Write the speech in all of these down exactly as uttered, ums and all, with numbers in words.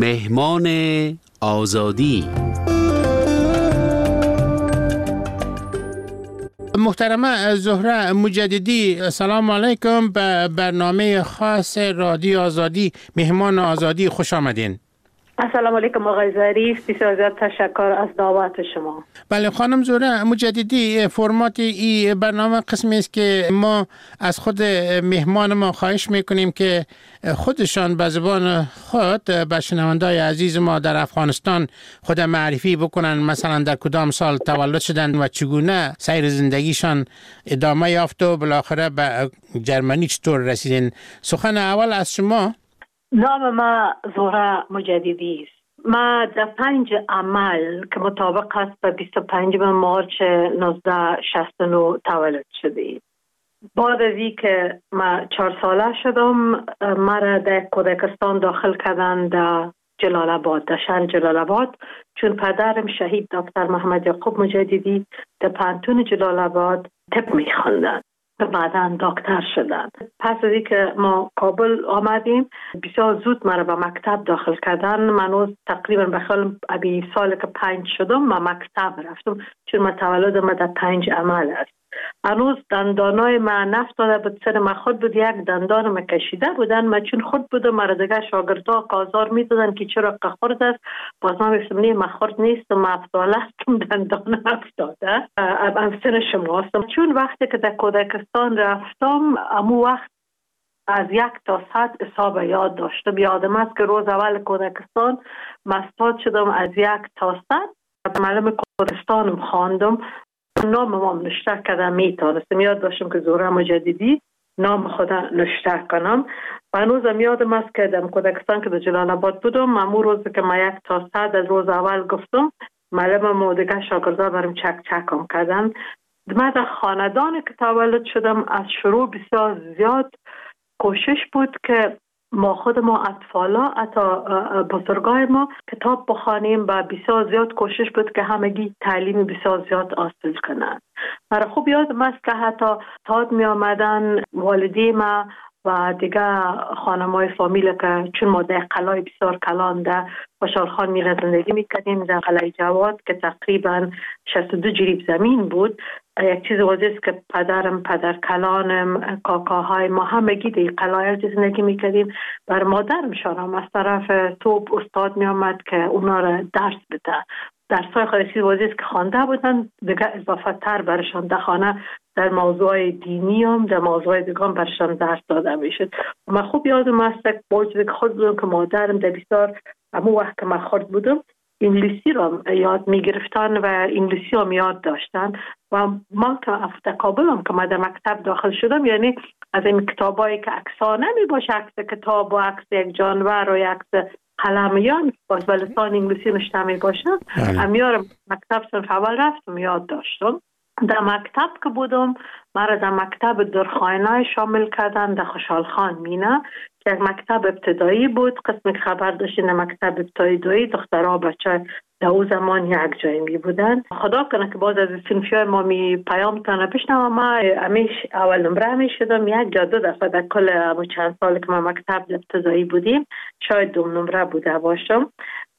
مهمان آزادی. محترمه زهره مجددی، سلام علیکم. به برنامه خاص رادیو آزادی مهمان آزادی خوش آمدین. السلام علیکم آقای ظریف، بسیار زیاد تشکر از دعوت شما. بله خانم زهره مجددی، فرمات این برنامه قسمی است که ما از خود مهمان ما خواهش میکنیم که خودشان به زبان خود به شنوندای عزیز ما در افغانستان خود معرفی بکنن، مثلا در کدام سال تولد شدن و چگونه سیر زندگیشان ادامه یافت و بالاخره به جرمنی چطور رسیدن. سخن اول از شما. نام ما زهره مجددی است. ما در پنج عمل که مطابق است به بیست و پنجم مارچ نوزده شصت و نه تولد شدیم. بعد از این که ما چهار ساله شدم، مرا در کودکستان داخل کردن در جلال آباد، در شهر جلال آباد، چون پدرم شهید دکتر محمد یعقوب مجددی در پانتون جلال آباد طب می‌خواندند و بعداً دکتر شدن. پس از اینکه ما کابل آمدیم، بسیار زود مرا به مکتب داخل کردن. من تقریبا به خیال ابی سال که پنج شدم ما مکتب رفتم، چون ما تولدم در پنج عمل است. هنوز دندانای من نفتاده بود، سر من خود بود، یک دندان من کشیده بودن. من چون خود بودم، مرا دیگه شاگردها کازار میدادن که چرا که خورد است. باز من بسیم نیم من خورد نیست، من افتاله هستم، دندان افتاده. ام سن شما هستم. چون وقتی که در کودکستان رفتم، امو وقت از یک تا صد حساب یاد داشتم. یادم است که روز اول کودکستان مستاد شدم از یک تا صد. معلم کودکستانم خواندم، نام ما نشته کردم، میتونستم. یاد داشتم که زهره مجددی نام خدا نشته کنم. و هنوزم یادم است که در کودکستان که در جلال آباد بودم، امو روز که ما یک تا صد از روز اول گفتم، معلم ما دیگه شاگردا برام چک چکم کردن. من در خاندان که تولد شدم، از شروع بسیار زیاد کوشش بود که ما خود ما اطفالا، حتی بزرگای ما کتاب بخوانیم و بسیار زیاد کوشش بود که همگی تعلیم بسیار زیاد حاصل کنند. مرا خوب یادم است که حتی تاد می آمدن والدی ما و دیگه خانمای فامیل که چون ما در قلعه بسیار کلان در خوشحال خان میره زندگی میکردیم، در قلعه جواد که تقریبا شصت و دو جریب زمین بود. یک چیز واضح است که پدرم، پدر کلانم، کاکاهای ما همگی در قلعه زندگی میکردیم. بر مادرم شانم از طرف توپ استاد می آمد که اونا را درس بده. درسای خودی چیز واضح است که خوانده بودن، دیگه اضافه تر برشان در خانه در موضوع دینی هم در موضوع دیگه هم برشان درس داده میشد. من خوب یادم است که باید که خود بودم که مادرم در بسیار همون وقت که من خورد بودم انگلیسی را یاد میگرفتن و انگلیسی هم یاد داشتن. و من که افته کابلم که من در مکتب داخل شدم، یعنی از این کتابایی که عکسانه می باشه، عکس کتاب و عکس یک جانور و عکس قلم یا باز به لسان انگلیسی نشته می باشه، امیار مکتب صنف اول رفتم یاد داشتم. در مکتب که بودم، مرا در مکتب درخانه شامل کردن در خوشحال خان مینه که یک مکتب ابتدایی بود. قسم خبر داشتین در مکتب ابتدایی دخترها بچه در او زمان یک جایی می بودن. خدا کنه که باز از صنفیای ما می پیام تانه بشنم. ما همیش اول نمره می شدم، یک جا دو دفعه در کل چند سال که ما مکتب ابتدایی بودیم شاید دوم نمره بوده باشم.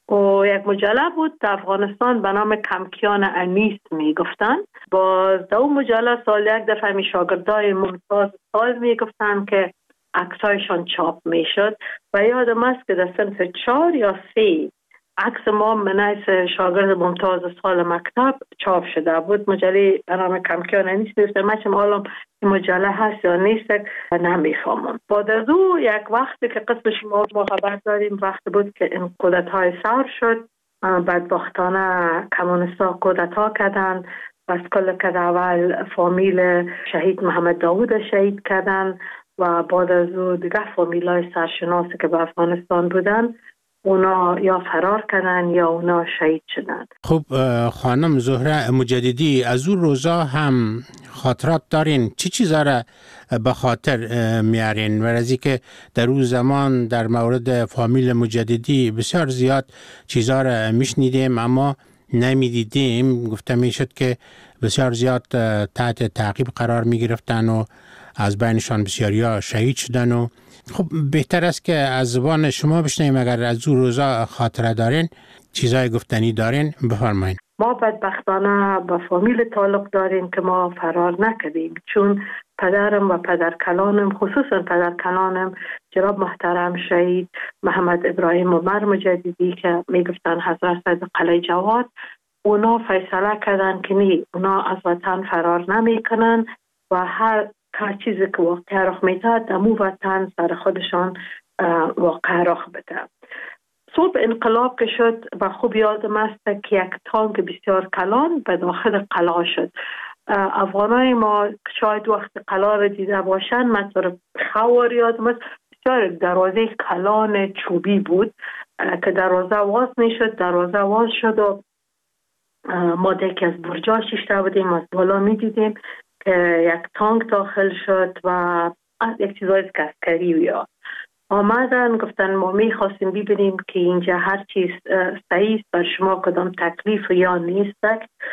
و یک مجله بود در افغانستان به نام کمکیان انیس می گفتن. باز در اون مجله سال یک دفعه می شاگردای ممتاز سال می گفتن که عکسایشان چاپ می شد. و یادم است که در صنف چهار یا سه عکس ما منیس شاگرد ممتاز سال مکتب چاپ شده بود. مجله به نام کمکیان انیس می گفتن. من چم حالم این مجله هست یا نیست نمیفهمم. بعد از او یک وقتی که قسم شما ما خبر داریم، وقت بود که این کودت های سر شد، بدبختانه کمونستا کودت ها کردن. بس کل که اول فامیل شهید محمد داوود شهید کردن و بعد از او دیگه فامیل های سرشناسی که به افغانستان بودن اونا یا فرار کردن یا اونا شهید شدن. خب خانم زهره مجددی، از اون روزا هم خاطرات دارین؟ چی چیزا را به خاطر میارین؟ و از اینکه در اون زمان در مورد فامیل مجددی بسیار زیاد چیزا را میشنیدیم اما نمیدیدیم. گفته میشد که بسیار زیاد تحت تعقیب قرار میگرفتن و از بینشان بسیاریا شهید شدن و خب بهتر است که از زبان شما بشنویم. اگر از اون روزا خاطره دارین، چیزای گفتنی دارین، بفرمایید. ما بدبختانه با فامیل تعلق داریم که ما فرار نکردیم، چون پدرم و پدر کلانم، خصوصا پدر کلانم جناب محترم شهید محمد ابراهیم عمر مجددی که میگفتن حضرت از قلعه جواد، اونا فیصله کردن که نه، اونا از وطن فرار نمیکنن و هر هر چیزی که واقع رخ میده دمو وطن سر خودشان واقع رخ بده. صبح انقلاب که شد و خوب یادم است که یک تانک بسیار کلان به داخل قلعه شد. افغانای ما شاید وقت قلعه را دیده باشن، مثلا خوار یادم است بسیار دروازه کلان چوبی بود که دروازه واز میشد، دروازه واز شد و ما دیگه از برجا شیشته بودیم، از بالا میدیدیم که یک تانک داخل شد و یک چیزای عسکری ویا آمدن. گفتن ما میخواستیم ببینیم که اینجا هر چیز صحیح بر شما کدام تکلیف یا نیست.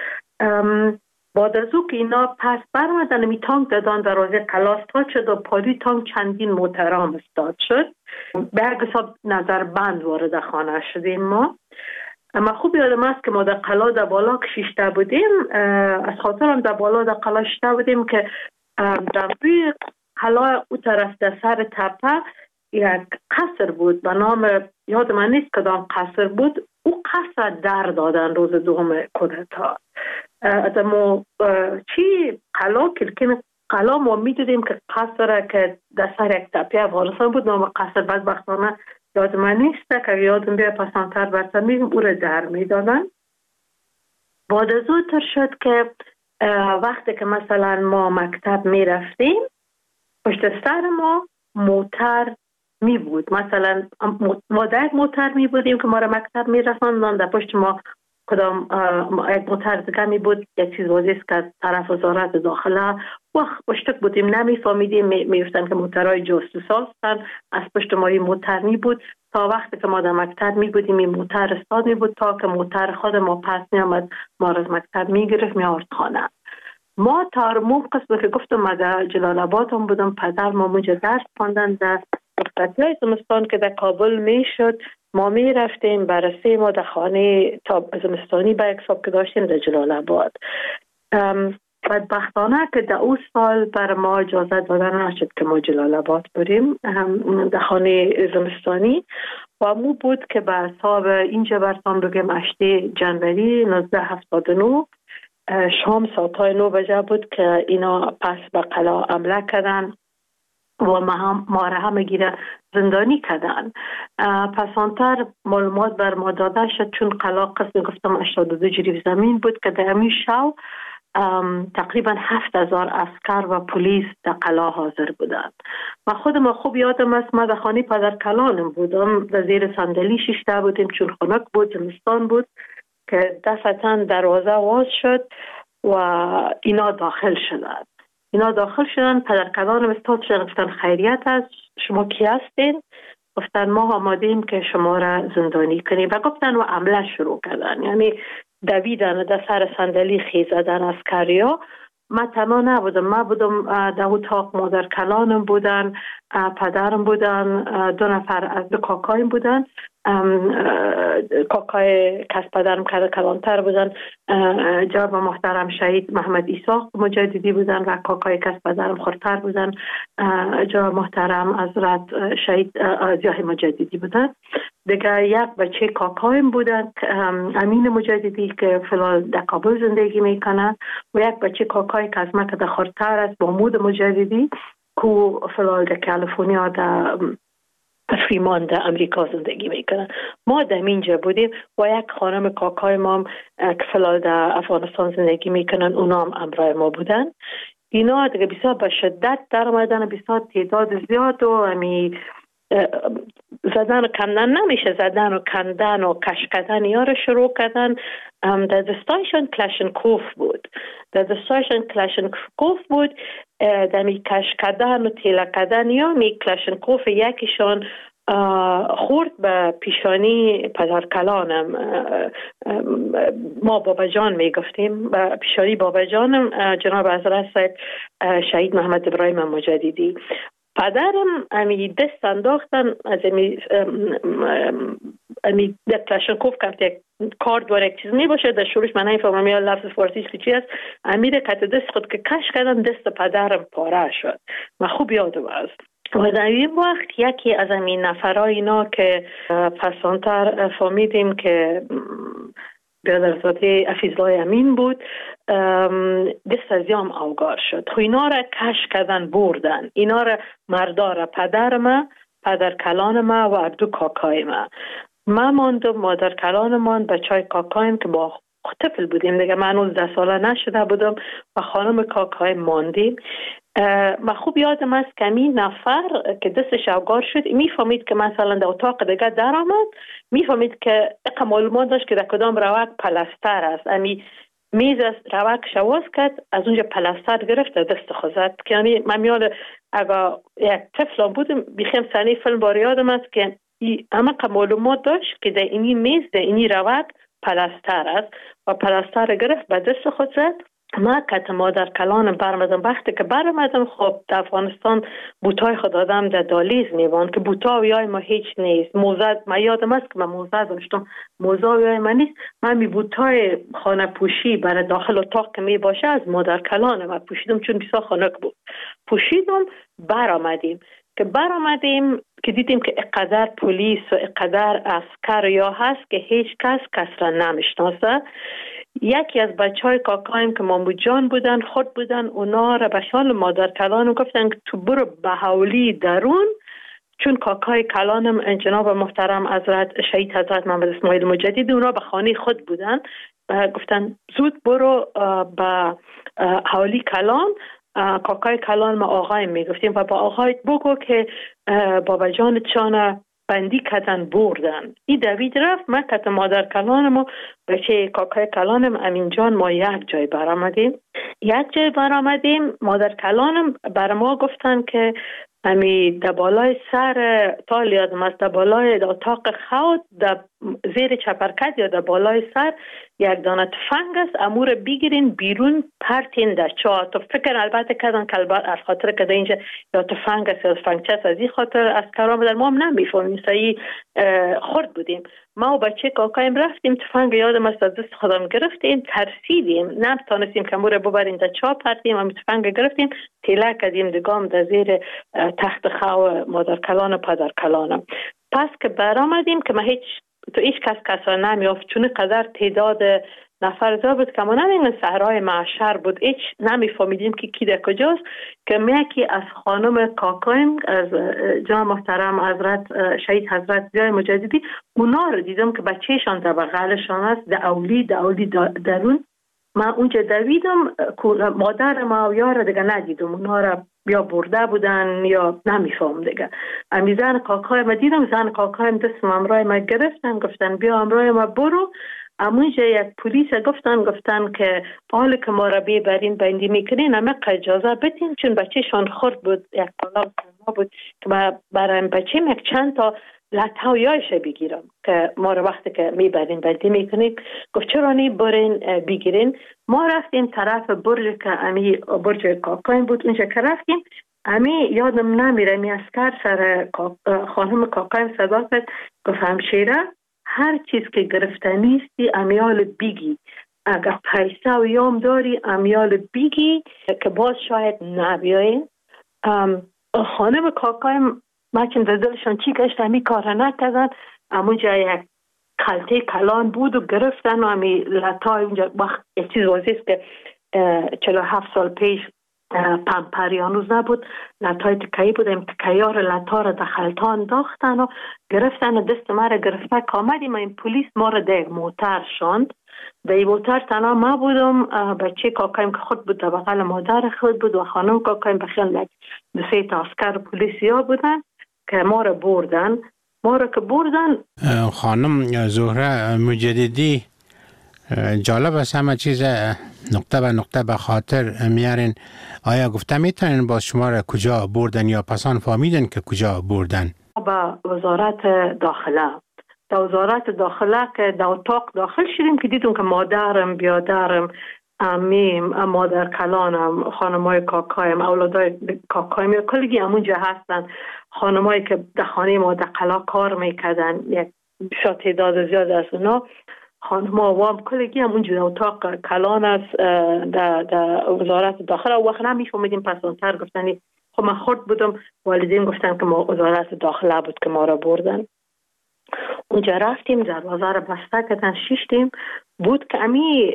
بعد از او که اینا پس برمدن می تانک دادن، دروازه قلعه استاد شد و پالی تانک چندین محترم استاد شد. به هر حساب نظر بند وارد خانه شدیم. ما اما خوب یادم است که ما در قلعه در بالا شیشته بودیم، از خاطرم در بالا در قلعه شیشته بودیم که در روی قلعه او طرف در سر تپه یک قصر بود به نام، یاد من نیست کدام قصر بود، او قصر در دادن روز دوم کودتا. ما چی قلعه کلکین قلعه ما میدیدیم که قصر که در سر یک تپه افغانستان بود، نام قصر بدبختانه یاد من نیست که یادم بیا پسانتر برسن میگم او را در میدادن. بعد از او تر شد که وقتی که مثلا ما مکتب میرفتیم پشت سر ما موتر می بود، مثلا ما در یک موتر می بودیم که ما را مکتب می رساندن، در پشت ما کدام یک موتر دیگه می بود، یک چیز واضح که طرف وزارت داخله وقت پشت بودیم نمی فهمیدیم، می گفتن که موترهای جاسوس هستن، از پشت ما این موتر می بود تا وقتی که ما در مکتب می بودیم این موتر استاد می بود تا که موتر خود ما پس می آمد ما را از مکتب می گرفت می آورد خانه. ما تا مون قسم که گفتم ما در جلال آباد هم بودم، پدر ما اونجا درس خواندن، در رخصتی زمستان که در کابل می شد ما می رفتیم بررسی ما در خانه تا زمستانی به یک صاحب که داشتیم در جلال آباد. بدبختانه که در اون سال بر ما اجازه دادن نشد که ما جلال آباد بریم در خانه زمستانی و مو بود که به حساب اینجا برسان بگیم هشتم جنوری نوزده هفتاد و نه شام ساعتای نو بجه بود که اینا پس به قلعه حمله کردن و ما هم ما را همه گیره زندانی کردن. پسانتر معلومات بر ما داده شد چون قلعه قسم گفتم هشتاد و دو جریب زمین بود که در همین شو تقریبا هفت هزار عسکر و پلیس در قلعه حاضر بودند. و خودم خوب یادم است ما در خانه پدر کلانم بودم، در زیر صندلی شیشته بودیم چون خنک بود، زمستان بود که دستن دروازه واز شد و اینا داخل شدند. اینا داخل شدن، پدر کلانم استاد شدن، گفتن خیریت است، شما کی هستین؟ گفتن ما آمادیم که شما را زندانی کنیم و گفتن و عمله شروع کردن، یعنی دویدن در سر صندلی خیزدن عسکریا. ما تنها نبودم، ما بودم در اتاق مادر کلانم بودن، پدرم بودن، دو نفر از دو کاکایم بودن، کاکای کس پدرم کلانتر بودن جناب محترم شهید محمد ایساق مجددی بودن و کاکای کس پدرم خورتر بودن جناب محترم حضرت شهید ضیاء مجددی بودن. دیگه یک بچه کاکایم بودن امین مجددی که فلال در کابل زندگی میکنن و یک بچه کاکای که از مکه خورتر است محمود مجددی که فلال در کالیفرنیا در فریمان در امریکا زندگی میکنن. ما در اینجا بودیم و یک خانم کاکای ما که فلال در افغانستان زندگی میکنن اونا هم امرای ما بودن. اینا دیگه بسیار به شدت در آمدن، بسیار تعداد زیاد و همی زدن و کندن نمیشه، زدن و کندن و کش کردن یا رو شروع کردن. در دستایشان کلاشنکوف بود، در دستایشان کلاشنکوف بود، در می کش کردن و تیله کردن یا می کلاشنکوف یکیشان خورد به پیشانی پدر کلانم. ما بابا جان می گفتیم، به پیشانی بابا جانم جناب حضرت صاحب شهید محمد ابراهیم مجددی. پدرم امی دست انداختن از امی امی کلاشنکوف که یک کار داره یک چیز می باشه، در شروعش من نمیفهمم یا لفظ فارسیش چی است. امیر کت دست خود که کش کردن، دست پدرم پاره شد. من خوب یادم است. و در این وقت یکی از این نفرای اینا که پسانتر فهمیدیم که برادرزاده حفیظالله امین بود، دست از یام اوگار شد. خو اینا را کش کردن بردن. اینا را مردار پدر ما، پدر کلان ما و دو کاکای ما. ما ماندم، مادر کلان مان، بچای کاکایم که با طفل بودیم دیگه، من نوزده ساله نشده بودم و خانم کاکای ماندیم. ما خوب یادم است که می نفر که دستش اوگار شد میفهمید که مثلا در اتاق دیگه در آمد، میفهمید که اقا معلومات داشت که در کدام روک پلستر است. امی میز است روک شواز کرد، از اونجا پلستر گرفت دست خوزد. که یعنی من میاد اگه یک طفلان بودم بیخیم سنی فیلم بار یادم است که اما که معلومات داشت که در اینی میز در اینی روک پلستر است و پلستر گرفت به دست خود زد. ما که مادر کلانم برمدم، وقتی که برمدم خب در افغانستان بوتای خود آدم در دالیز میوان که بوتا ویای ما هیچ نیست. موزه ما یادم است که من موزه داشتم، موزه ویای ما نیست. من می بوتای خانه پوشی برای داخل اتاق که می باشه از مادر کلانم پوشیدم، چون بیسا خانک بود. پوشیدم برآمدیم که برآمدیم که دیدیم که اقدر پلیس و اقدر عسکر یا هست که هیچ کس کس را نمیشناسه. یکی از بچه های کاکایم که مامو جان بودن خود بودن، اونا را به شان مادر کلانم گفتن که تو برو به حولی درون، چون کاکای کلانم جناب محترم حضرت شهید حضرت محمد اسماعیل مجددی اونا به خانه خود بودن. گفتن زود برو به حولی کلان. کاکای کلان ما آقایم میگفتیم و با آقایت بگو که بابا جانت شانه بندی کردن بردن. این دوید رفت. من کت مادر کلانم و بچه کاکای کلانم امین جان ما یک جای برآمدیم. یک جای برآمدیم مادر کلانم بر ما گفتن که امی دبالای سر تال یادم است، دبالای اتاق خود در زیر چپرکت یا دبالای سر یک دانه تفنگ است، امور بگیرین بیرون پرتین در چا. تو فکر البته کردن که البته از خاطر که اینجا یا تفنگ است یا تفنگچه است، از این خاطر از کرام در ما هم نمیفهمیم، سعی خورد بودیم. ما و بچه کاکایم رفتیم، تفنگ یادم است از دست خودم گرفتیم، ترسیدیم، نمیتونستیم که امور ببریم در چا پرتیم. هم تفنگ گرفتیم تیله کردیم دگام در زیر تخت خو مادر کلان و پدر کلانم. پس که برآمدیم که ما هیچ تو هیچ کس کسا نمیافت، چون قدر تعداد نفر زیاد بود که ما نمیدونیم صحرای معشر بود، هیچ نمیفهمیدیم که کی در کجاست. که یکی از خانم کاکایم از جناب محترم حضرت شهید حضرت زیای مجددی، اونا رو دیدم که بچهشان در بغلشان است، در اولی در اولی درون. من اونجا دویدم، مادر ما و یار دیگه ندیدم، اونا رو یا برده بودن یا نمیفهم دیگه. امی زن کاکای ما دیدم، زن کاکایم دستم امرای ما گرفتن، گفتن بیا امرای ما برو. امونجا یک پلیس گفتن گفتن که حالا که ما را بیبرین بندی میکنین اما اجازه بدین، چون بچه شان خورد بود، یک پالا ما بود که ما برای بچه یک چند تا لطایش بگیرم که ما را وقتی که میبرین بندی میکنین. گفت چرا نی برین بگیرین. ما رفتیم طرف برج که امی برج کاکایم بود، اونجا که رفتیم امی یادم نمیره می اسکر سر خانم کاکایم صدا کرد، گفت همشیره هر چیز که گرفته نیستی امیال بیگی، اگر پیسه و یام داری امیال بیگی که باز شاید نبیاین. خانم کاکایم مچن در دلشان چی گشت امی کار نکردن. امونجا یک کلته کلان بود و گرفتن و امی لطای اونجا وقت یک چیز وزیست که چلو هفت سال پیش پمپریانوز نبود، لطای تکایی بود، این تکایار لطا را دخلتا انداختن و گرفتن و دست ما را گرفته که آمدیم. این پولیس ما را در موتر شاند. در این موتر تنها ما بودم، بچه کاکایم که خود بود در بغل مادر خود بود و خانم کاکایم بخیل دو سه تا اسکر پولیسی ها بودن که ما را بردن. ما را که بردن خانم زهره مجددی جالب است، همه چیز نقطه به نقطه به خاطر میارین. آیا گفته میتونین باز شما را کجا بردن یا پسان فهمیدن که کجا بردن؟ به وزارت داخله. در وزارت داخله که در اتاق داخل شدیم که دیدم که مادرم، بیادرم، امیم، مادر کلانم، خانمای کاکایم، اولادای کاکایم کلگی همونجا هستن. خانمایی که در خانه ما در قلا کار میکردن، یک بسیار تعداد زیاد از اونا خانم‌ها و هم کلگی همونجا در اتاق کلان است در, در وزارت داخله. و وقت نمیفهمیدیم پسانتر گفتنی خب من خورد بودم، والدین گفتن که ما وزارت داخله بود که ما را بردن. اونجا رفتیم، دروازه را بسته کردن، شیشتیم بود که امی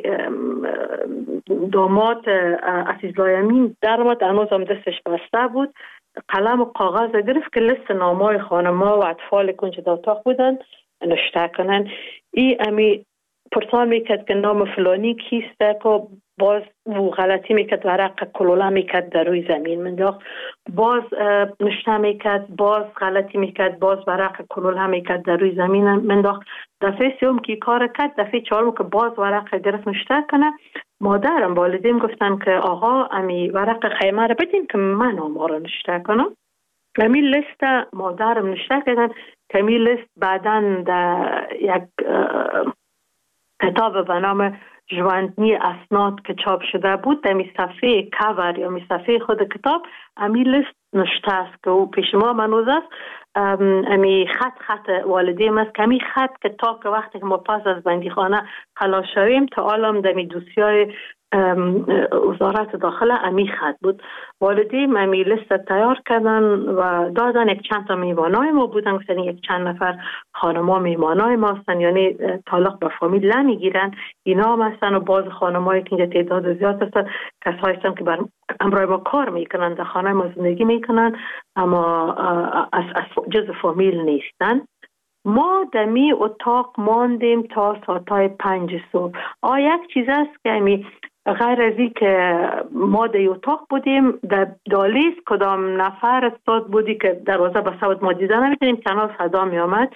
داماد عزیزالله امین در آمد، هنوز هم دستش بسته بود، قلم و کاغذ گرفت که لیست نامای خانم‌ها و اطفال که اونجا در اتاق بودن نوشته کنن. ای امی پرسان میکرد که نام فلانی کیسته که باز و غلطی میکرد، ورق کلوله میکرد در روی زمین منداخت، باز نشته میکرد، باز غلطی میکرد، باز ورق کلوله میکرد در روی زمین منداخت. دفعه سوم که کار کرد، دفعه چهارم که باز ورق گرفت نشته کنه، مادرم والدین گفتن که آقا امی ورق خیمه رو بدین که من نام رو نشته کنم. امی لیست مادرم نشته کردن که امی لیست بعداً در یک کتاب به نام ژواندنی اسناد که چاپ شده بود، در می صفحه کاور یا می صفحه خود کتاب امی لیست نشته است که او پیش ما منوز است. امی خط خط والدیم است که امی خط که تا که وقتی که ما پس از بندیخانه خلاص شویم تا عالم در می دوسیای وزارت داخله امی خط بود. والدین امی لیست تیار کردن و دادن. یک چند تا میوانای ما بودن، گفتن یک چند نفر خانما میوانای ما هستن، یعنی تعلق به فامیل نمیگیرن، اینا هم هستن. و باز خانمایی که اینجا تعداد زیاد هستن کسایی هستن که بر امرای ما کار میکنن، در خانه ما زندگی میکنن اما از, از جز فامیل نیستن. ما دمی اتاق ماندیم تا ساعتای پنج صبح. آه یک چیز است که امی غیر از این که ما در اتاق بودیم، در دالیز کدام نفر استاد بودی که دروازه بسته بود ما دیده نمیتونیم، تنها صدا می آمد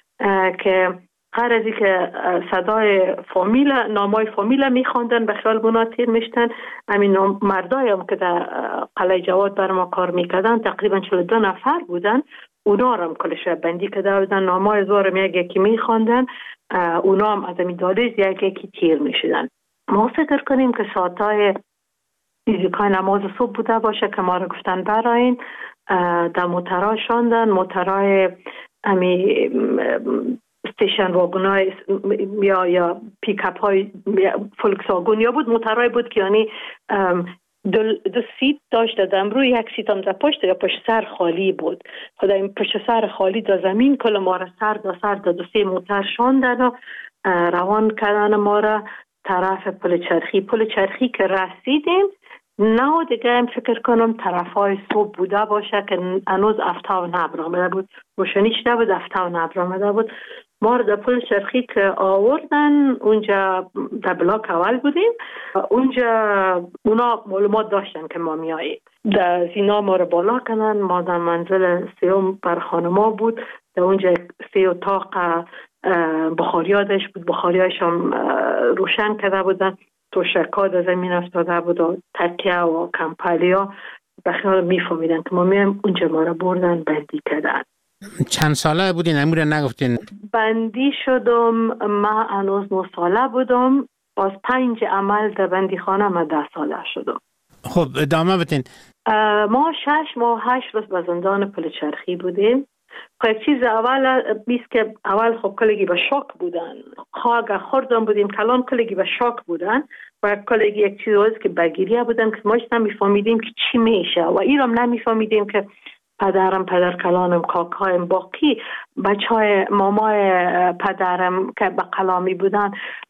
که غیر از این که صدای فامیل، نامای فامیل می خواندن به خیال بنا تیر میشتن. همین مردای هم که در قلعه جواد بر ما کار میکردن تقریبا چهل و دو نفر بودن، اونا هم کلش بندی کده بودن، نامای زورم یک یکی می خواندن، اونا هم از این دالیز یک یکی تیر میشدن. ما فکر کنیم که ساعتای فیزیکای نماز صبح بوده باشه که ما رو گفتن براین، در موترها شاندن، موترهای امی استیشن واگونای یا یا پیکاپ های فولکسواگن یا بود، موترهای بود که یعنی دو, دو سیت داشت، دادم روی یک سیت هم در پشت یا پشت سر خالی بود. خدا این پشت سر خالی در زمین کل ما را سر دا سر دا دو سه موتر شاندن و روان کردن ما را طرف پل چرخی. پل چرخی که رسیدیم نه دیگه هم فکر کنم طرف های صبح بوده باشه که هنوز افتا و نبر آمده بود، روشنی شده بود، افتا و نبر آمده بود. ما رو در پل چرخی که آوردن اونجا در بلاک اول بودیم، اونجا اونا معلومات داشتن که ما میاییم، در زینا ما رو بالا کنن. ما در منزل سیوم بر خانما بود، در اونجا سی اتاق بخاریادش بود، بخاریاش هم روشن کرده بودن، توشکا در زمین افتاده بود و تکیه و کمپالیا. بخیال میفهمیدن که ما میم، اونجا ما رو بردن بندی کردن. چند ساله بودین؟ امور نگفتین. بندی شدم ما هنوز نه ساله بودم، از پنج عمل در بندی خانه ما ده ساله شدم. خب ادامه بدین. ما شش ماه هشت روز به زندان پل چرخی بودیم. خب چیز اول بیست که اول خب کلگی به شاک بودن، خواهد خوردم بودیم کلان کلگی به شاک بودن و کلگی یک چیز روز که بگیریه بودن که ما نمیفهمیدیم که چی میشه و ایرام نمیفهمیدیم که پدرم، پدر کلانم، کاکایم، باقی بچه های مامای پدرم که به قلامی بودن،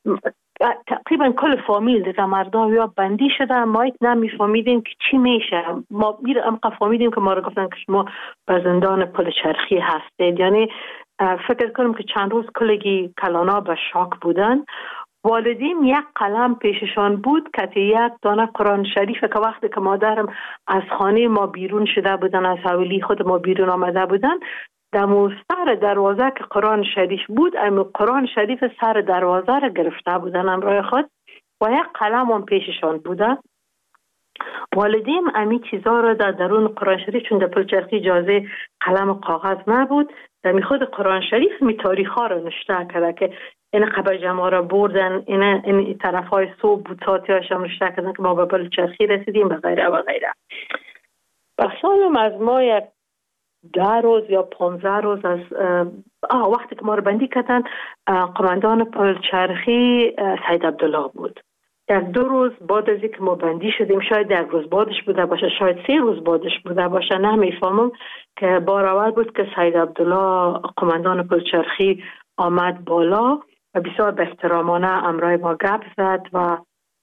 تقریبا کل فامیل دیگه مردا یا بندی شده، ما نمیفهمیدیم که چی میشه. ما میرم فهمیدیم که ما رو گفتن که شما به زندان پل چرخی هستید. یعنی فکر کنم که چند روز کلگی کلانا به شاک بودن. والدین یک قلم پیششان بود که یک دانه قرآن شریف که وقتی که مادرم از خانه ما بیرون شده بودن، از حویلی خود ما بیرون آمده بودن، در سر دروازه که قرآن شریف بود، اما قرآن شریف سر دروازه را گرفته بودن امرای خود و یک قلم هم پیششان بوده. والدیم امی چیزا را در درون قرآن شریف، چون در پل چرخی اجازه قلم و کاغذ نبود، در خود قرآن شریف می تاریخ ها را نشته کرده که این قبر جمع را بردن، این, این طرف های صبح بود ساعتی هاش هم نشته کردن که ما به پل چرخی رسیدیم و غیره و غیره. بخیالم از ما یک ده روز یا پانزده روز از آه وقتی که ما رو بندی کردن، قماندان پل چرخی سید عبدالله بود. یک دو روز بعد از اینکه ما بندی شدیم، شاید یک روز بعدش بوده باشه، شاید سه روز بعدش بوده باشه، نه میفهمم، که بار اول بود که سید عبدالله قماندان پل چرخی آمد بالا و بسیار به احترامانه امرای ما گپ زد و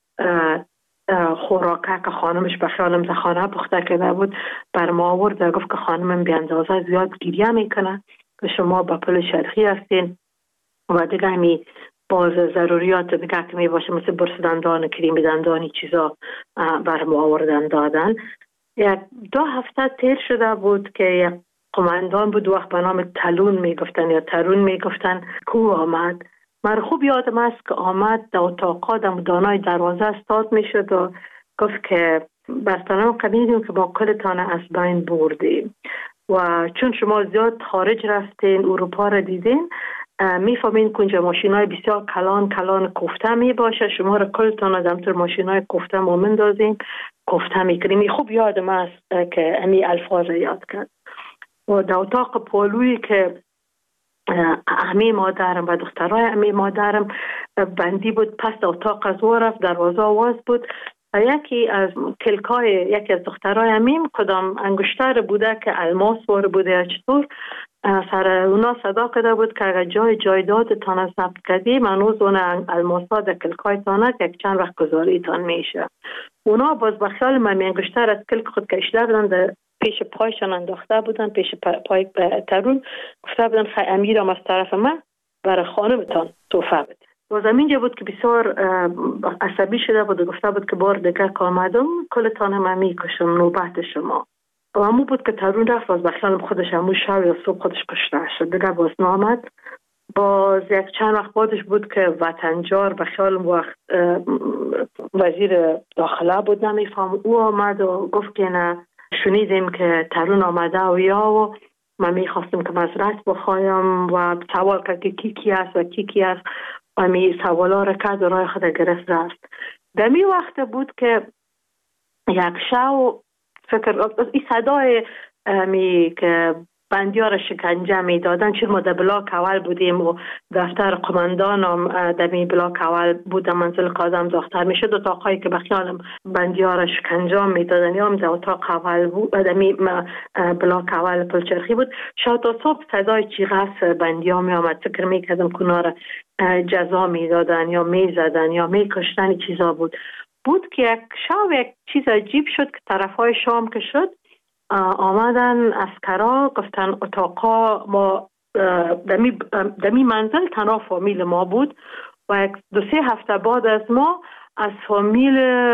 خوراکه که خانمش به خیالم در خانه پخته کرده بود بر ما آورد و گفت که خانمم بی اندازه زیاد گریه میکنه که شما به پل چرخی هستین و دیگه همی باز ضروریات دیگه که می باشه مثل برس دندان، کریم دندانی چیزا بر ما آوردن دادن. یک دو هفته تیر شده بود که یک قماندان بود وقت به نام تلون میگفتن یا ترون میگفتن کو آمد. من خوب یادم است که آمد در اتاقا در دانای دروازه استاد میشد و گفت که برطانم قبیدیم که ما کلتان از بین بردیم و چون شما زیاد خارج رفتین اروپا را دیدین میفهمین که اینجا ماشین های بسیار کلان کلان کوفته می باشه، شما را کلتان از همطور ماشین های کوفته ما مندازیم کوفته میکنیم. خوب یادم است که امی الفاظ یاد کرد. و در اتاق پالویی که امی مادرم و دخترای امی مادرم بندی بود، پس در اتاق از او رفت، دروازه آواز بود و یکی از کلکای یکی از دخترای امیم کدام انگشتر بوده که الماس وار بوده یا چطور سر اونا صدا کرده بود که اگر جای جایداد تان از ضبط کردی منوز اون الماسا در کلکای تانه که یک چند وقت گذاری تان میشه. اونا باز بخیال من انگشتر از کلک خود کشیده بودن در پیش پایشان انداخته بودن، پیش پای ترون گفته بودن خیلی امیرم از طرف من برای خانمتان توفه بده. باز همینجا بود که بسیار عصبی شده بود و گفته بود که بار دیگه که آمدم کلتان من میکشم نوبت شما. و همون بود که ترون رفت باز بخیالم خودش همون شب یا صبح خودش کشته شد، دیگه باز نامد. باز یک چند وقت بعدش بود که وطنجار بخیالم وقت وزیر داخله بود نمیفهم او آمد و گفت که نه شنیدیم که ترون آمده و یا و من میخواستم که معذرت بخوایم و سوال کرد که کی کی است و کی کی است و می سوالا را کرد و رای خود گرفت رفت. در می وقت بود که یک شو فکر این صدای می که بندیار شکنجه می دادن، چون ما در بلاک اول بودیم و دفتر قماندان هم در می بلاک اول بود، منزل قاضم دختر می شد. اتاقایی که بخیالم بندیار شکنجه می دادن یا هم در اتاق اول بود، در می بلاک اول پل چرخی بود. شاید تا صبح صدای چیغس بندیار می آمد، فکر می کردم کنار جزا می دادن یا می زدن یا می کشتن چیزا بود. بود که یک شب یک چیز عجیب شد که طرف های شام که شد آمدن اسکرا گفتن اتاقا ما دمی, دمی منزل تنها فامیل ما بود و یک دو سه هفته بعد از ما از فامیل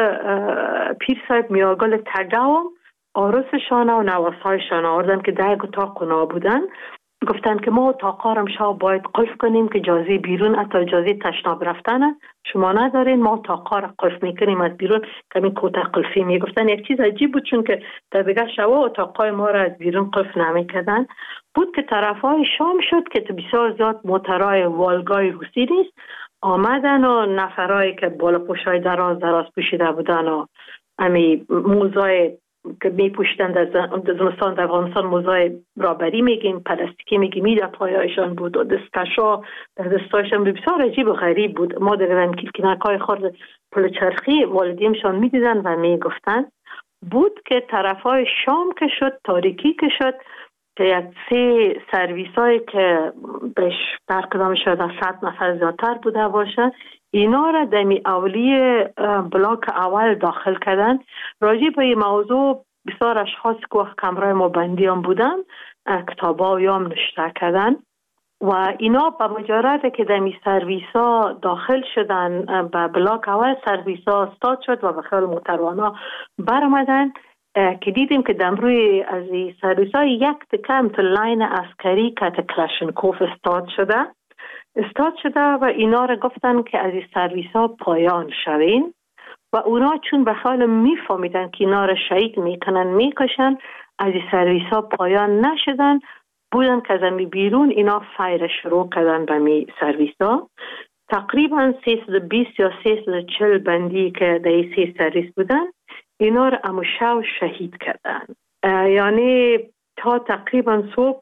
پیر صاحب میاگل تگاو آرسشان و نواسایشان آوردن که در اتاق اونا بودن. گفتن که ما اتاقا را شب باید قلف کنیم که اجازه بیرون حتی اجازه تشناب رفتن شما ندارین، ما اتاقا را قلف میکنیم از بیرون که این کوته قلفی میگفتن. یک چیز عجیب بود چون که در دیگه شبا اتاقای ما را از بیرون قلف نمیکردن. بود که طرفای شام شد که بسیار زیاد موترهای والگای روسی نیست آمدن و نفرهایی که بالا پوشای دراز دراز پوشیده بودن و امی موزای که می پوشیدن در زمستان در افغانستان موزای رابری میگیم پلاستیکی میگیم میده پایایشان بود و دستکشا در دستایشان بسیار عجیب و غریب بود. ما در کلکینکای خورد پل چرخی والدیمشان میدیدن و میگفتن. بود که طرفای شام که شد تاریکی که شد که یک سه سرویس هایی که بهش در کدام شد از صد نفر زیادتر بوده باشه اینا را دمی اولی بلاک اول داخل کردن. راجع به این موضوع بسیار اشخاص که وقت کمرای ما بندی هم بودن کتاب ها هم نشته کردن و اینا با مجرد که دمی سرویس ها داخل شدن به بلاک اول سرویس ها استاد شد و بخیال موتروانا برمدن که دیدیم که دمروی از این سرویس ها یک تکم تو لاین عسکری که کلاشنکوف استاد شده استاد شده و اینا را گفتن که از این سرویس ها پایان شوین و اونا چون به حال میفهمیدن که اینا را شهید میکنن میکشن، از این سرویس ها پایان نشدن، بودن که از امی بیرون اینا فایر شروع کردن به می سرویس ها. تقریبا سیصد و بیست یا سیصد و چهل بندی که در این سی سرویس بودن اینا را امو شب شهید کردن. یعنی تا تقریبا صبح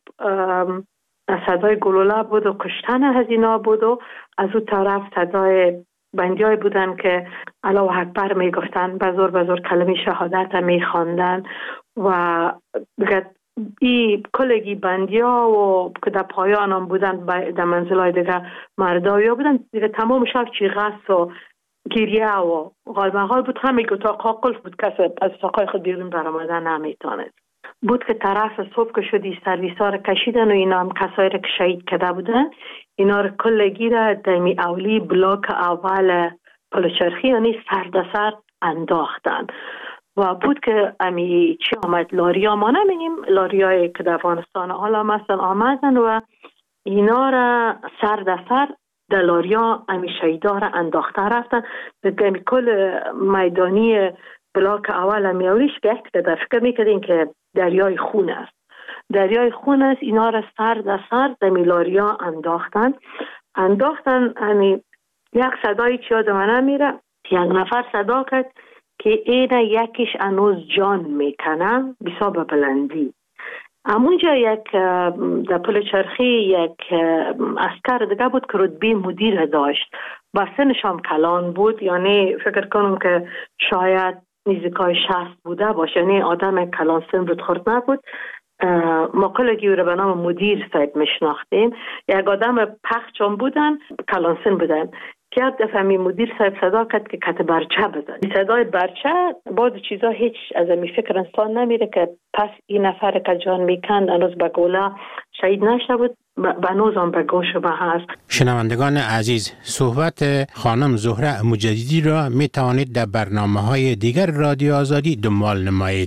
صدای گلوله بود و کشتن از اینا بود و از اون طرف صدای بندی های بودن که الله اکبر می گفتن، بزرگ بزرگ کلمه شهادت می خواندن و دیگه ای کلگی بندی ها و که در پایان هم بودن در منزل های دیگه مردایی ها بودن دیگه. تمام شب چی غص و گریه و غالمغال بود. همه اتاقها قلف بود، کسی از اتاقهای خود بیرون برآمدن نمیتونست. بود که طرف صبح که شدی سرویس ها را کشیدن و اینا هم کسایی را که شهید کرده بودن اینا را کلگی را دمی اولی بلاک اول پلوچرخی یعنی سر در سر انداختن و بود که امی چی آمد لاریا ما نمینیم لاریای که در افغانستان حالا مثلا آمدن و اینا را سر در سر در لاریا امی شهیدا را انداخته رفتن. دمی کل میدانی بلاک اول امی اولیش که در فکر میکردین که دریای خون است. دریای خون است. اینا را سر در سر در میلاریا انداختن انداختن امی یک صدایی چی آدم نمیره، یک نفر صدا کرد که اینه یکیش انوز جان میکنه بسا به بلندی. همونجا یک در پل چرخی یک اسکر دیگه بود که رتبه مدیر داشت و سنش هم کلان بود، یعنی فکر کنم که شاید نزدیکای شصت بوده باشه، یعنی آدم کلان سن رود خورد نبود. ما کلگی رو به نام مدیر صاحب میشناختیم. یک آدم پخچ هم بودن، کلان سن بودن که یک دفعه می مدیر صاحب صدا کرد که کت برچه بزن. صدای برچه بعض چیزا هیچ از می فکر انسان نمیره که پس این نفر که جان میکند هنوز به گوله شهید نشده بود، بنوز هم به گوش ما هست. شنوندگان عزیز، صحبت خانم زهره مجددی را می توانید در برنامه های دیگر رادیو آزادی دنبال نمایید.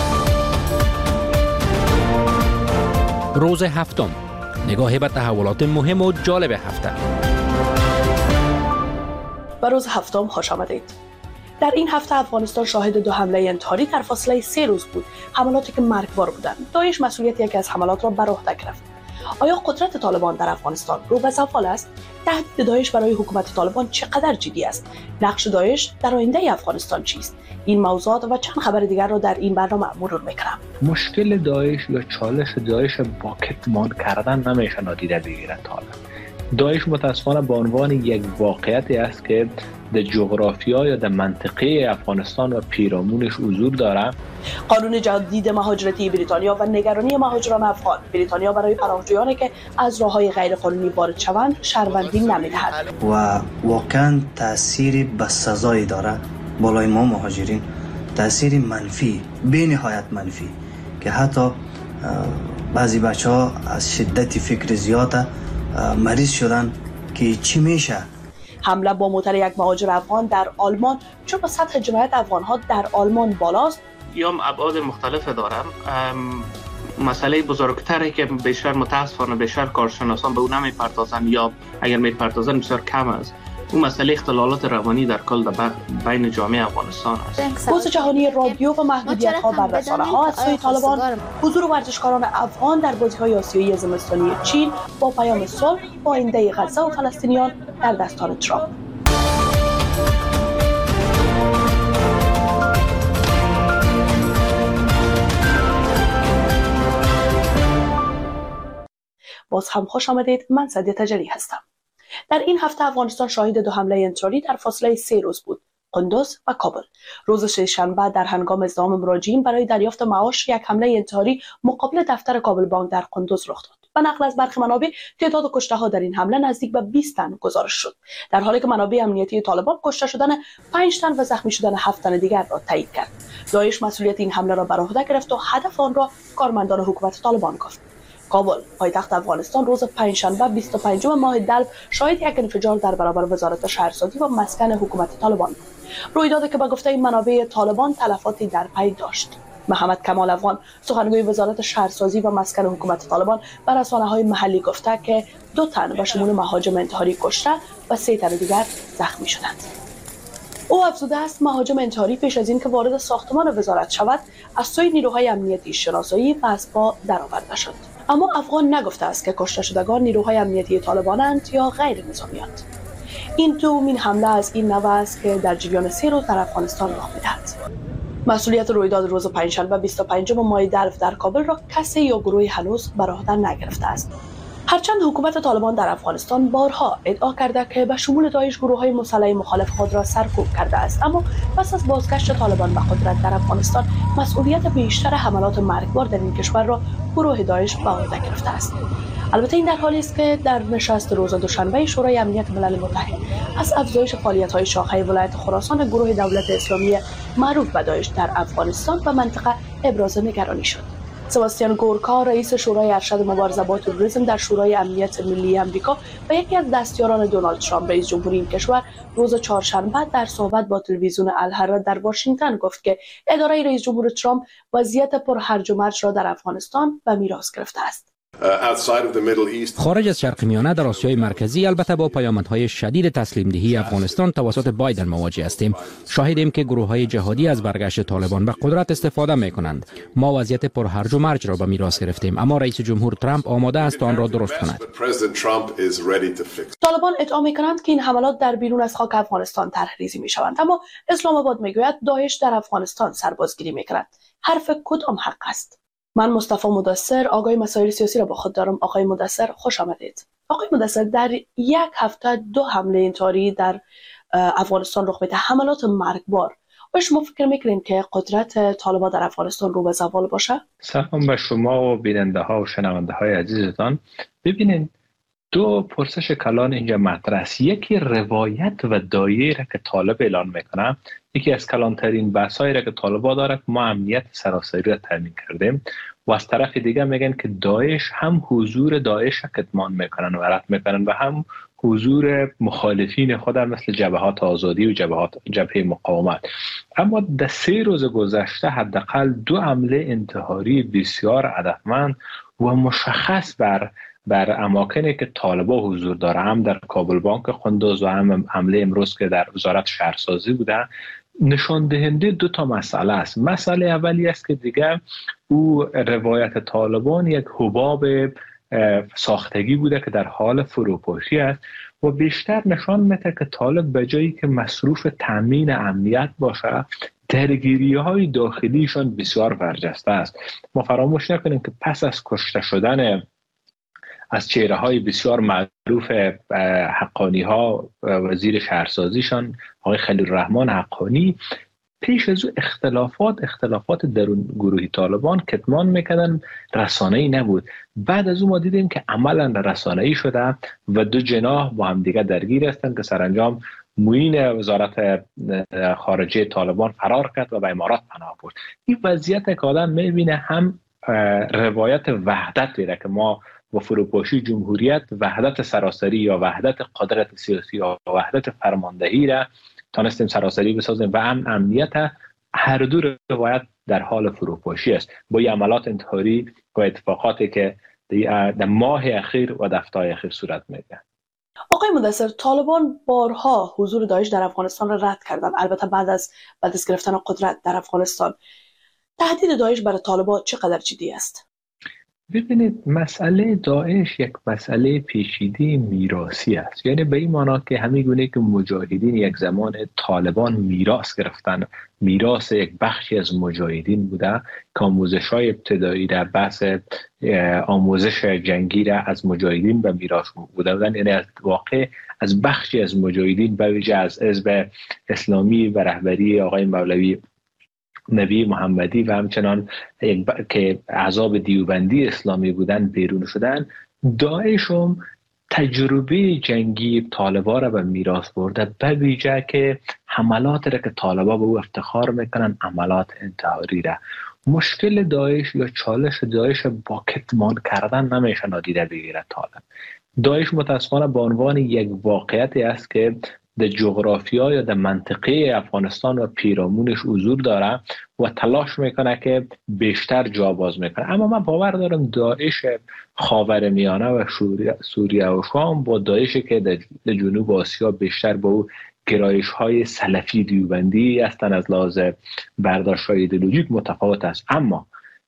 روز هفتم، نگاهی به تحولات مهم و جالب هفته. و روز هفتم خوش آمدید. در این هفته افغانستان شاهد دو حمله انتحاری در فاصله سه روز بود، حملاتی که مرگبار بودند. داعش مسئولیت یکی از حملات را بر عهده گرفت. آیا قدرت طالبان در افغانستان رو به زوال است؟ تهدید داعش برای حکومت طالبان چقدر جدی است؟ نقش داعش در آینده افغانستان چیست؟ این موضوعات و چند خبر دیگر را در این برنامه مرور میکنم. مشکل داعش یا چالش داعش با کتمان کردن نمیشه نادیده بگیرد. طالب داعش متاسفانه به عنوان یک واقعیتی است که در جغرافیا یا در منطقه افغانستان و پیرامونش حضور داره. قانون جدید مهاجرتی بریتانیا و نگرانی مهاجران افغان. بریتانیا برای پناهجویانی که از راههای غیرقانونی وارد شوند شهروندی نمیدهد و واقعا تأثیر بسزایی داره بالای ما مهاجرین، تأثیر منفی، بی نهایت منفی، که حتی بعضی بچه ها از شدت فکر زیاده مریض شدن که چی میشه. حمله با موتر یک مهاجر افغان در آلمان، چون با سطح جنایت افغان‌ها در آلمان بالاست. یا ابعاد مختلف دارم. مسئله بزرگتری که بیشتر متاسفانه بیشتر کارشناسان به اون نمیپردازن یا اگر میپردازن بسیار کم است، اون مسئله اختلالات روانی در کل در بین جامعه افغانستان است. بحث جهانی رادیو و محدودیت‌ها بر رسانه‌ها از سوی طالبان، حضور ورزشکاران افغان در بازی‌های آسیایی زمستانی چین با پیام صلح با آینده غزه و فلسطینیان در دستان ترامپ. باز هم خوش آمدید. من سعدیه تجلی هستم. در این هفته افغانستان شاهد دو حمله انتحاری در فاصله سه روز بود، قندوز و کابل. روز سه‌شنبه در هنگام ازدحام مراجعین برای دریافت معاش یک حمله انتحاری مقابل دفتر کابل بانک در قندوز رخ داد. و نقل از برخی منابع تعداد کشته‌ها در این حمله نزدیک به بیست تن گزارش شد، در حالی که منابع امنیتی طالبان کشته شدن پنج تن و زخمی شدن هفت تن دیگر را تایید کرد. داعش مسئولیت این حمله را بر عهده گرفت و هدف آن را کارمندان حکومت طالبان گفت. کابل، پایتخت افغانستان، روز پنجشنبه بیست و پنجم ماه دلو شاهد یک انفجار در برابر وزارت شهرسازی و مسکن حکومت طالبان بود. رویدادی که به گفته منابع طالبان تلفاتی در پی داشت. محمد کمال افغان، سخنگوی وزارت شهرسازی و مسکن حکومت طالبان، بر رسانه‌های محلی گفته که دو تن به شمول مهاجم انتحاری کشته و سه تن دیگر زخمی شدند. او افزوده است مهاجم انتحاری پیش از اینکه وارد ساختمان وزارت شود از سوی نیروهای امنیتی شناسایی و از پا درآورده شد. اما افغان نگفته است که کشته شدگان نیروهای امنیتی طالبانند یا غیر نظامی‌اند. این دومین حمله از این نوع است که در جریان سه روز در افغانستان رخ می‌دهد. مسئولیت رویداد روز پنجشنبه بیست و پنجم ماه دلو در کابل را کسی یا گروهی هنوز بر عهده نگرفته است. هرچند حکومت طالبان در افغانستان بارها ادعا کرده که به شمول داعش گروه‌های مسلح مخالف خود را سرکوب کرده است، اما پس از بازگشت طالبان به قدرت در افغانستان مسئولیت بیشتر حملات مرگبار در این کشور را گروه داعش به عهده گرفته است. البته این در حالی است که در نشست روز دوشنبه شورای امنیت ملل متحد از افزایش فعالیت‌های شاخه ولایت خراسان گروه دولت اسلامی معروف به داعش در افغانستان و منطقه ابراز نگرانی شد. سباستیان گورکا رئیس شورای ارشد مبارزه با تروریسم در شورای امنیت ملی آمریکا و یکی از دستیاران دونالد ترامپ رئیس جمهوری این کشور روز چهارشنبه در صحبت با تلویزیون الحرا در واشنگتن گفت که اداره رئیس جمهور ترامپ وضعیت پرهرج و مرج را در افغانستان به میراث گرفته است. خارج از شرق میانه در آسیای مرکزی البته با پیامدهای شدید تسلیم دهی افغانستان توسط بایدن مواجه هستیم. شاهدیم که گروه‌های جهادی از برگشت طالبان به قدرت استفاده می‌کنند. ما وضعیت پرهرج و مرج را به میراث گرفتیم، اما رئیس جمهور ترامپ آماده است آن را درست کند. طالبان ادعا می‌کنند که این حملات در بیرون از خاک افغانستان طرح‌ریزی می‌شوند، اما اسلام آباد می‌گوید داعش در افغانستان سربازگیری می‌کند. حرف کدام حق است؟ من مصطفی مدثر آگاهی مسائل سیاسی را با خود دارم. آقای مدثر خوش آمدید. آقای مدثر، در یک هفته دو حمله انتحاری در افغانستان رخ میده، حملات مرگبار. آیا شما فکر میکنید که قدرت طالبان در افغانستان رو به زوال باشه؟ سلام به شما و بیننده ها و شنونده های عزیزتان. ببینید دو پرسش کلان اینجا مطرح است. یکی روایت و دایره که طالب اعلان میکنه، یکی از کلانترین بحثایی را که طالبان داره که ما امنیت سراسری را تامین کردیم، و از طرف دیگه میگن که داعش هم حضور داعش را کتمان میکنن و رد میکنن و هم حضور مخالفین خود مثل جبهات آزادی و جبهات جبهه مقاومت. اما در سه روز گذشته حداقل دو حمله انتحاری بسیار هدفمند و مشخص بر بر اماکنی که طالبان حضور داره، هم در کابل بانک قندوز و هم حمله امروز که در وزارت شهرسازی بوده، نشان دهنده دو تا مسئله است. مسئله اولی است که دیگه او روایت طالبان یک حباب ساختگی بوده که در حال فروپاشی است و بیشتر نشان میده که طالب به جایی که مصروف تامین امنیت باشه، درگیری های داخلیشان بسیار برجسته است. ما فراموش نکنیم که پس از کشته شدن از چهره های بسیار معروف حقانی ها وزیر شهرسازیشان آقای خلیل الرحمن حقانی، پیش از او اختلافات اختلافات درون گروهی طالبان کتمان میکردن، رسانه‌ای نبود. بعد از او ما دیدیم که عملا رسانه‌ای شده و دو جناح با هم دیگه درگیر هستند که سرانجام معین وزارت خارجه طالبان فرار کرد و به امارات پناه برد. این وضعیت که آدم میبینه هم روایت وحدت دیره که ما و فروپاشی جمهوریت وحدت سراسری یا وحدت قدرت سیاسی یا وحدت فرماندهی را تانستیم سراسری بسازیم و امن امنیت، هر دو روایت در حال فروپاشی است با عملات انتحاری و اتفاقاتی که در ماه اخیر و دفتای اخیر صورت میگیرد. آقای مدثر، طالبان بارها حضور داعش در افغانستان را رد کردند، البته بعد از بعد از گرفتن قدرت در افغانستان. تهدید داعش برای طالبان چقدر جدی است؟ ببینید، مسئله داعش یک مسئله پیچیده میراثی است. یعنی به این معنی که همین گونه که مجاهدین یک زمان طالبان میراث گرفتن، میراث یک بخشی از مجاهدین بوده که آموزش‌های ابتدایی در بحث آموزش جنگی را از مجاهدین به میراث بوده بودن. یعنی از واقع از بخشی از مجاهدین به ویژه از حزب اسلامی و رهبری آقای مولوی نبی محمدی و همچنان که احزاب دیوبندی اسلامی بودن بیرون شدن، داعش هم تجربه جنگی طالبان را به میراث برده، به ویژه که حملات را که طالبان به او افتخار میکنن، حملات انتحاری را. مشکل داعش یا چالش داعش با کتمان کردن نمیشه نادیده بگیره طالب. داعش متاسفانه به عنوان یک واقعیتی است که در جغرافیا یا در منطقه افغانستان و پیرامونش حضور داره و تلاش میکنه که بیشتر جا باز میکنه. اما من باور دارم داعش خاورمیانه و سوریه و شام با داعشی که در جنوب آسیا بیشتر با او گرایش های سلفی دیوبندی هستند، از لحاظ برداشت های ایدئولوژیک متفاوت است. اما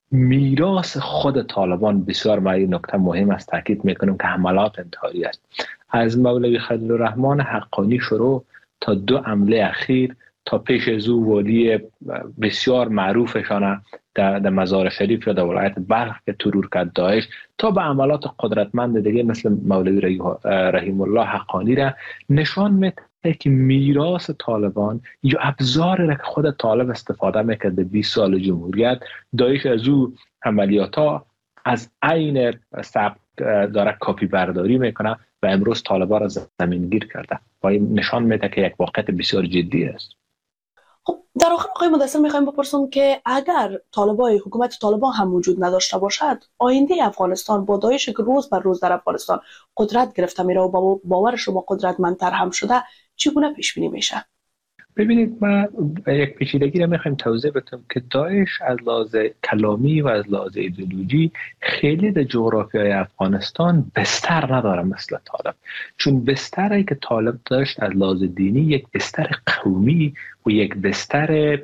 میراث خود طالبان بسیار برای نکته مهم است تاکید میکنم که حملات انتحاری است. از مولوی خلیل الرحمن حقانی شروع تا دو حمله اخیر، تا پیش از او والی بسیار معروفشان در مزار شریف یا در ولایت بلخ که ترور کرد داعش، تا به عملات قدرتمند دیگه مثل مولوی رحیم الله حقانی را نشان میده که میراث طالبان یا ابزاری را که خود طالب استفاده میکرده بیست سال جمهوریت، داعش از او عملیاتا از عین سبک داره کپی برداری میکنه و امروز طالبان را زمین گیر کرده و این نشان میده که یک واقعیت بسیار جدی است. خب در آخر آقای مدثر میخوایم بپرسم که اگر طالبان حکومت طالبان هم وجود نداشته باشد، آینده افغانستان با داعش که روز بر روز در افغانستان قدرت گرفته میره و با باور شما قدرتمندتر هم شده، چگونه پیش بینی میشه؟ ببینید، ما یک پیچیدگی را میخوایم توضیح بدم که داعش از لحاظ کلامی و از لحاظ ایدئولوژی خیلی در جغرافیای افغانستان بستر نداره مثل طالب، چون بستری که طالب داشت از لحاظ دینی یک بستر قومی و یک بستر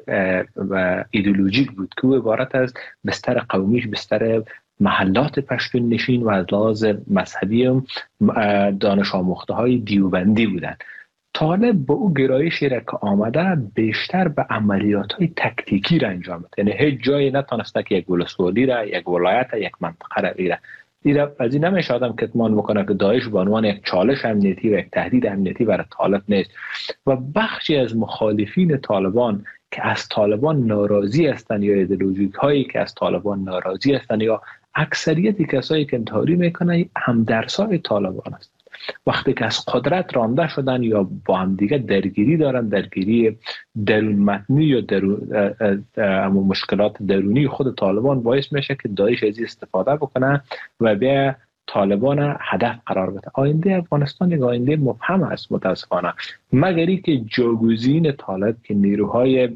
و ایدئولوژیک بود که عبارت از بستر قومیش بستر محلات پشتون نشین و از لحاظ مذهبی دانش آموخته های دیوبندی بودند. طالب با او گرایشی را که آمده بیشتر به عملیات های تکتیکی را انجام بده، یعنی هیچ جایی نتونسته که یک ولسوالی را، یک ولایت، یک منطقه را ایره ایره از این نمیشه آدم کتمان بکنه که داعش به عنوان یک چالش امنیتی و یک تهدید امنیتی برای طالب نیست و بخشی از مخالفین طالبان که از طالبان ناراضی هستند یا ایدئولوژیک هایی که از طالبان ناراضی هستند یا اکثریت کسایی که انتحاری میکنن همدرسای طالبان هستند. وقتی که از قدرت رانده شدن یا با هم دیگه درگیری دارن، درگیری درون متنی یا درون اما مشکلات درونی خود طالبان باعث میشه که داعش از استفاده بکنه و به طالبان هدف قرار بده. آینده افغانستان یک آینده مبهم است متاسفانه، مگر اینکه جاگزین طالب که نیروهای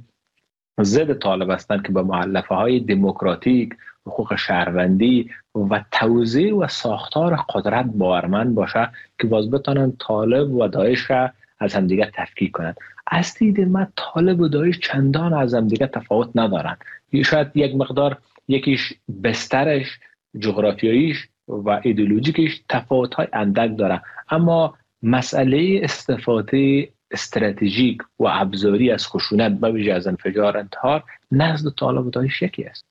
ضد طالب هستند که به مؤلفه های دموکراتیک، حقوق شهروندی و توزیع و ساختار قدرت باورمند باشه که باز بتونن طالب و داعش را از هم دیگه تفکیک کنند. از دید من طالب و داعش چندان از هم دیگه تفاوت ندارن، شاید یک مقدار یکیش بسترش، جغرافیاییش و ایدئولوژیکش تفاوت‌های اندک داره، اما مسئله استفاده استراتژیک و ابزاری از خشونت به ویژه از انفجار انتحار نزد طالب و داعش یکی است.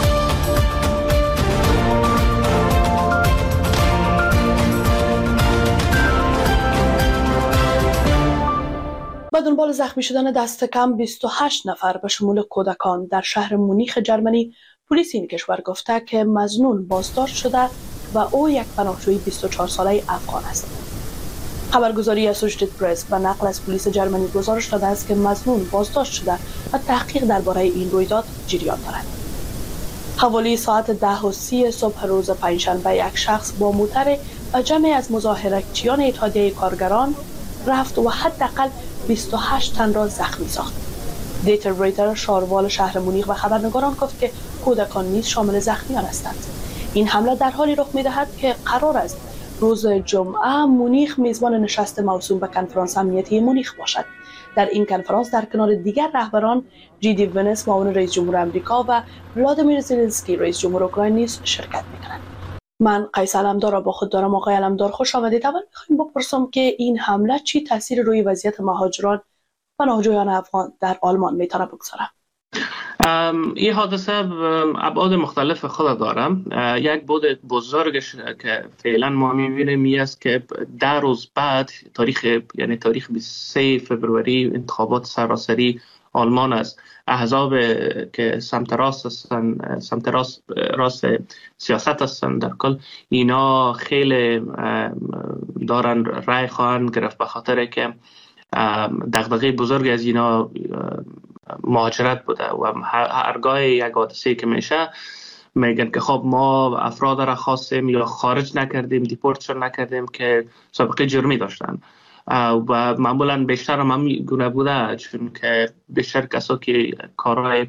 با دنبال زخمی شدن دست کم بیست و هشت نفر به شمول کودکان در شهر مونیخ جرمنی، پلیس این کشور گفته که مظنون بازداشت شده و او یک پناهجوی بیست و چهار ساله افغان است. خبرگزاری اسوشیتد پرس و نقل از پلیس جرمنی گزارش داده است که مظنون بازداشت شده و تحقیق درباره این رویداد جریان دارد. حوالی ساعت ده و سی صبح روز پنجشنبه یک شخص با موتر و جمعی از مظاهره‌چیان اتحادیه کارگران رفت و حداقل بیست و هشت تن را زخمی ساخت. دیتر ریتر شاروال شهر مونیخ و خبرنگاران گفت که کودکان نیز شامل زخمیان هستند. این حمله در حالی رخ می‌دهد که قرار است روز جمعه مونیخ میزبان نشست موسوم به کنفرانس امنیتی مونیخ باشد. در این کنفرانس در کنار دیگر رهبران جی دی ونس معاون رئیس جمهور آمریکا و ولادیمیر زلنسکی رئیس جمهور اوکراین نیز شرکت می‌کنند. من قیس علمدار را با خود دارم. آقای علمدار خوش آمدید. اول می‌خوایم بپرسم که این حمله چی تاثیر روی وضعیت مهاجران و پناهجویان افغان در آلمان میتونه بگذاره؟ این حادثه ابعاد مختلف خود دارم. یک بود بزرگش که فعلا ما می‌بینیم این است که ده روز بعد تاریخ یعنی تاریخ بیست و سه فوریه انتخابات سراسری آلمان است. احزاب که سمت راست هستند، سمت راست راست سیاست هستند در کل، اینا خیلی دارن رای خواهند گرفت به خاطر که دغدغه بزرگ از اینا مهاجرت بوده و هرگاه یک حادثه‌ای که میشه میگن که خب ما افراد را خواستیم یا خارج نکردیم، دیپورتشون نکردیم که سابقه جرمی داشتن و معمولا بیشتر هم همین گونه بوده، چون که بیشتر کسا که کارهای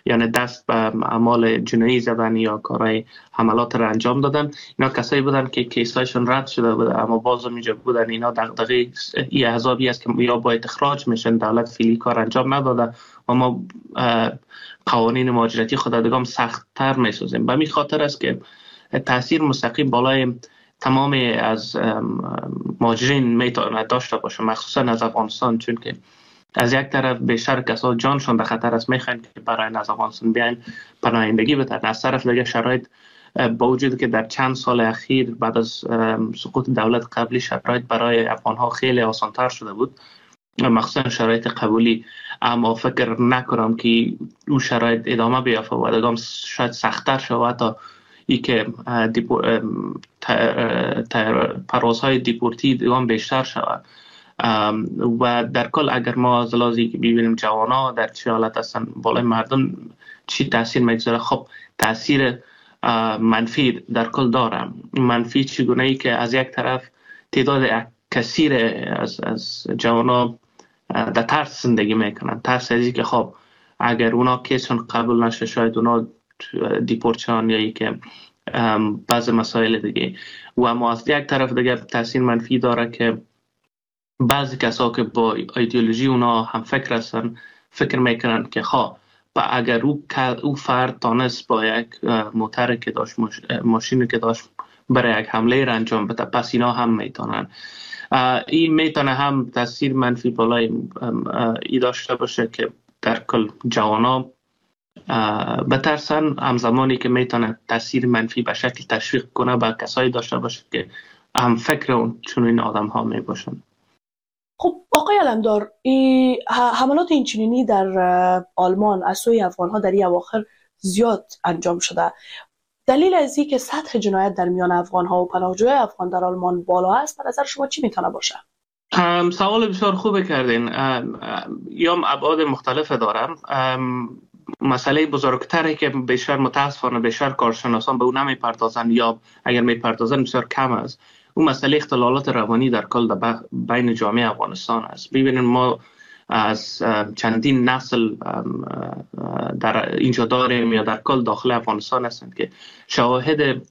یعنی دست به اعمال جنایی زدن یا کارهای حملات را انجام دادن. اینا کسایی بودن که کیسایشون رد شده بود اما باز اینجا بودن. اینا دغدغه این احزابی است که یا باید اخراج میشن، دولت فعلی کار انجام نداده و ما قوانین مهاجرتی خود دیگه سخت‌تر میسازیم. به همین خاطر است که تاثیر مستقیم بالای تمام از مهاجرین میتونه داشته باشه، مخصوصا از افغانستان، چون که از یک طرف بیشتر کسا جانشون در خطر است، میخواین که برای از افغانستان بیاین پناهندگی بتن. از طرف دیگه شرایط با وجود که در چند سال اخیر بعد از سقوط دولت قبلی شرایط برای افغانها خیلی آسانتر شده بود، مخصوصا شرایط قبولی، اما فکر نکنم که اون شرایط ادامه بیافته و دیگه شاید سخت‌تر شود تا ای که پروازهای دیپورتی دیگه بیشتر شود. و در کل اگر ما از لحاظی که ببینیم جوانا در چه حالت هستن، بالای مردم چی تاثیر میگذاره، خب تاثیر منفی در کل داره. منفی چگونه ای که از یک طرف تعداد کثیر از از جوانا در ترس زندگی میکنن، ترس از که خب اگر اونا کیسشون قبول نشه شاید اونا دیپورت شن یا ای که بعض مسائل دیگه. و اما از یک طرف دیگه تاثیر منفی داره که بعضی کسا که با ایدئولوژی اونا هم فکر هستن فکر میکنن که خواه و اگر او, او فرد تانست با یک موتر که داشت، ماشینی که داشت برای یک حمله را انجام بده، پس اینا هم میتونن. این میتونه هم تاثیر منفی بالای ای داشته باشه که در کل جوانا بترسن، همزمانی که میتونه تاثیر منفی به شکل تشویق کنه به کسایی داشته باشه که هم فکر اون چون این آدم ها می باشن. خب آقای علمدار، حملات اینچنینی در آلمان از سوی افغان ها در این اواخر زیاد انجام شده. دلیل از این که سطح جنایت در میان افغان ها و پناهجویان افغان در آلمان بالا است به نظر شما چی میتونه باشه؟ سوال بسیار خوبه کردین. یا ابعاد مختلف دارم. مسئله بزرگتری که بیشتر متاسفانه بیشتر کارشناسان به اون نمیپردازن یا اگر میپردازن بسیار کم است، اون مسئله اختلالات روانی در کل در بین جامعه افغانستان است. ببینید ما از چندین نسل در اینجا داریم یا در کل داخل افغانستان هستند که شواهد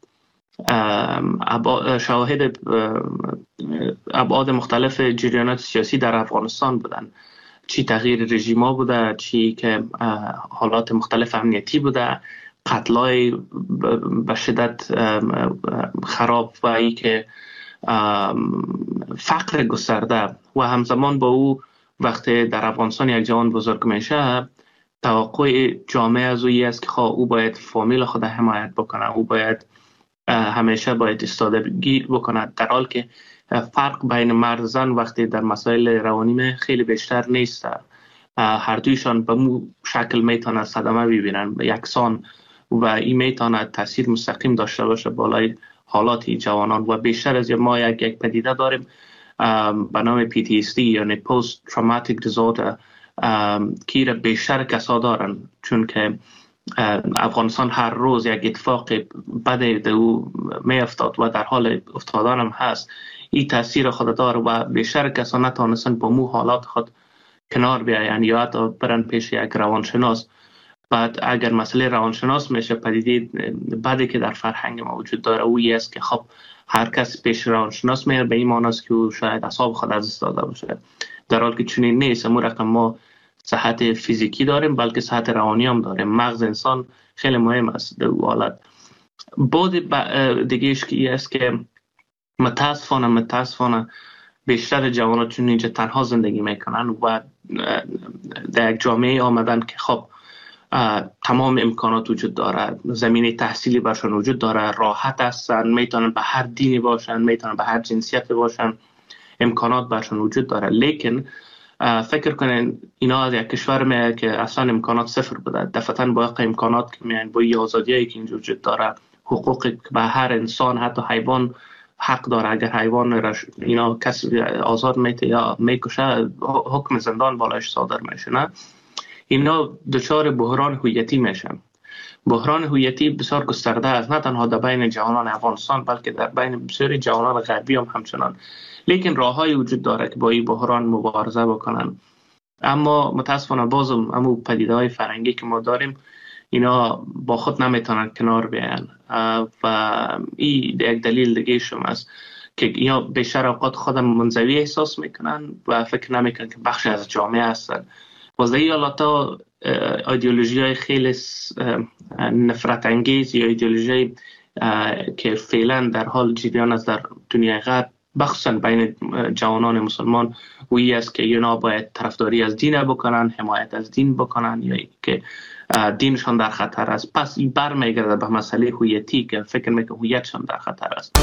شواهد ابعاد مختلف جریانات سیاسی در افغانستان بودن، چی تغییر رژیما بوده، چی که حالات مختلف امنیتی بوده، قتلای به شدت خراب و ای که فقر گسترده و همزمان با او وقتی در افغانستان یک جوان بزرگ میشه توقع جامعه از اویی است که خواه او باید فامیل خود حمایت بکنه، او باید همیشه باید استادگی بکنه، در حال که فرق بین مرد زن وقتی در مسائل روانی خیلی بیشتر نیست. هر دویشان به مو شکل میتونه صدمه ببینن یکسان و این میتونه تاثیر مستقیم داشته باشه بالای حالات جوانان. و بیشتر از ما یک یک پدیده داریم به نام پی تی اس دی یعنی پست تروماتیک دیزوردر که را بیشتر کسا دارن، چون که افغانستان هر روز یک اتفاق بده در او می افتاد و در حال افتادن هم هست. این تاثیر خود داره و بیشتر کسا نتانستن با مو حالات خود کنار بیاین یا حتی برن پیش یک روانشناس. بعد اگر مسئله روانشناس میشه پدیده بعدی که در فرهنگ ما وجود داره اویی است که خب هر کس پیش روانشناس میره به این معنی است که او شاید اعصاب خود از دست داده باشه، در حالی که چنین نیست. امور رقم ما صحت فیزیکی داریم بلکه صحت روانی هم داریم. مغز انسان خیلی مهم است در او حالت. بعد دیگهش که است که متاسفانه متاسفانه بیشتر جوانان چون اینجا تنها زندگی میکنن و در یک جامعه آمدن که خب تمام امکانات وجود داره، زمینه تحصیلی برشان وجود داره، راحت هستن، میتونن به هر دینی باشن، میتونن به هر جنسیت باشن، امکانات برشان وجود داره. لیکن فکر کنین اینا از یک کشور میاد که اصلا امکانات صفر بوده، دفعتاً با امکانات که میان با این آزادیایی که اینجا وجود داره، حقوقی که به هر انسان حتی حیوان حق داره، اگر حیوان را اینا کسی آزاد میته یا میکشه حکم زندان بالایش صادر میشه، نه اینا دچار بحران هویتی میشن. بحران هویتی بسیار گسترده است، نه تنها در بین جوانان افغانستان بلکه در بین بسیاری جوانان غربی هم همچنان. لیکن راههای وجود داره که با این بحران مبارزه بکنن. اما متاسفانه بازم همون پدیده‌های فرهنگی که ما داریم اینا با خود نمیتونن کنار بیان و این یک دلیل دیگه شما است که اینا بیشتر اوقات خودم منزوی احساس میکنن و فکر نمیکنن که بخش از جامعه هستن. واسه ایالتا ایدئولوژی های خیلی نفرت انگیز یا ایدئولوژی که فعلا در حال جریان است در دنیای غرب، بخصوصا بین جوانان مسلمان، وی است که اینا باید طرفداری از دین بکنن، حمایت از دین بکنن یا که دینشان در خطر است. پس این برمیگرده به مسئله هویتی که فکر میکنه هویتشان در خطر است.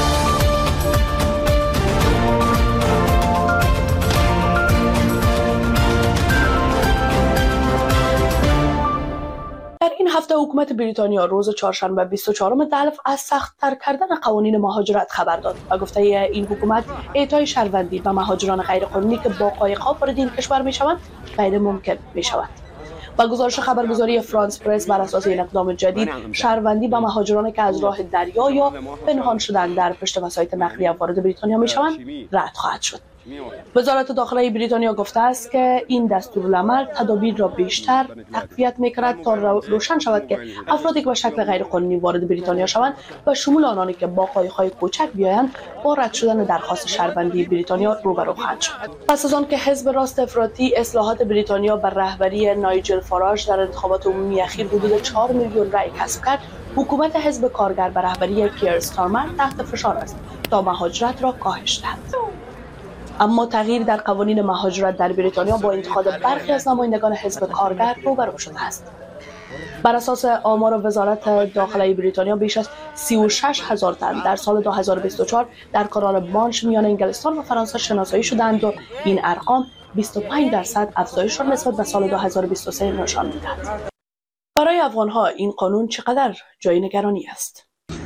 در این هفته حکومت بریتانیا روز چهارشنبه بیست و چهارم دلو از سخت‌تر کردن قوانین مهاجرت خبر داد و گفته این حکومت اعطای شهروندی به مهاجران غیرقانونی که با قایق‌ها وارد این کشور می‌شوند غیر ممکن می‌شود. با گزارش خبرگزاری فرانس پرس، بر اساس این اقدام جدید شهروندی به مهاجرانی که از راه دریا یا پنهان شدن در پشت وسایط نقلیه وارد بریتانیا می‌شوند رد خواهد شد. وزارت داخلی بریتانیا گفته است که این دستورالعمل تدابیر را بیشتر تقویت می‌کند تا روشن شود که افرادی که به شکل غیرقانونی وارد بریتانیا شوند و شمول آنانی که با قایق‌های کوچک بیایند با رد شدن درخواست شهروندی بریتانیا روبرو خواهند شد. پس از آن که حزب راست افراطی اصلاحات بریتانیا بر رهبری نایجل فاراژ در انتخابات عمومی اخیر حدود چهار میلیون رای کسب کرد، حکومت حزب کارگر بر رهبری کیر استارمر تحت فشار است تا مهاجرت را کاهش دهد. اما تغییر در قوانین مهاجرت در بریتانیا با انتقاد برخی از نمایندگان حزب کارگر روبرو شده است. بر اساس آمار وزارت داخلی بریتانیا بیش از سی و شش هزار تن در سال دو هزار و بیست و چهار در کانال مانش میان انگلستان و فرانسه شناسایی شدند و این ارقام بیست و پنج درصد افزایش را نسبت به سال دو هزار و بیست و سه نشان می‌دهد. برای افغان‌ها این قانون چقدر جای نگرانی است؟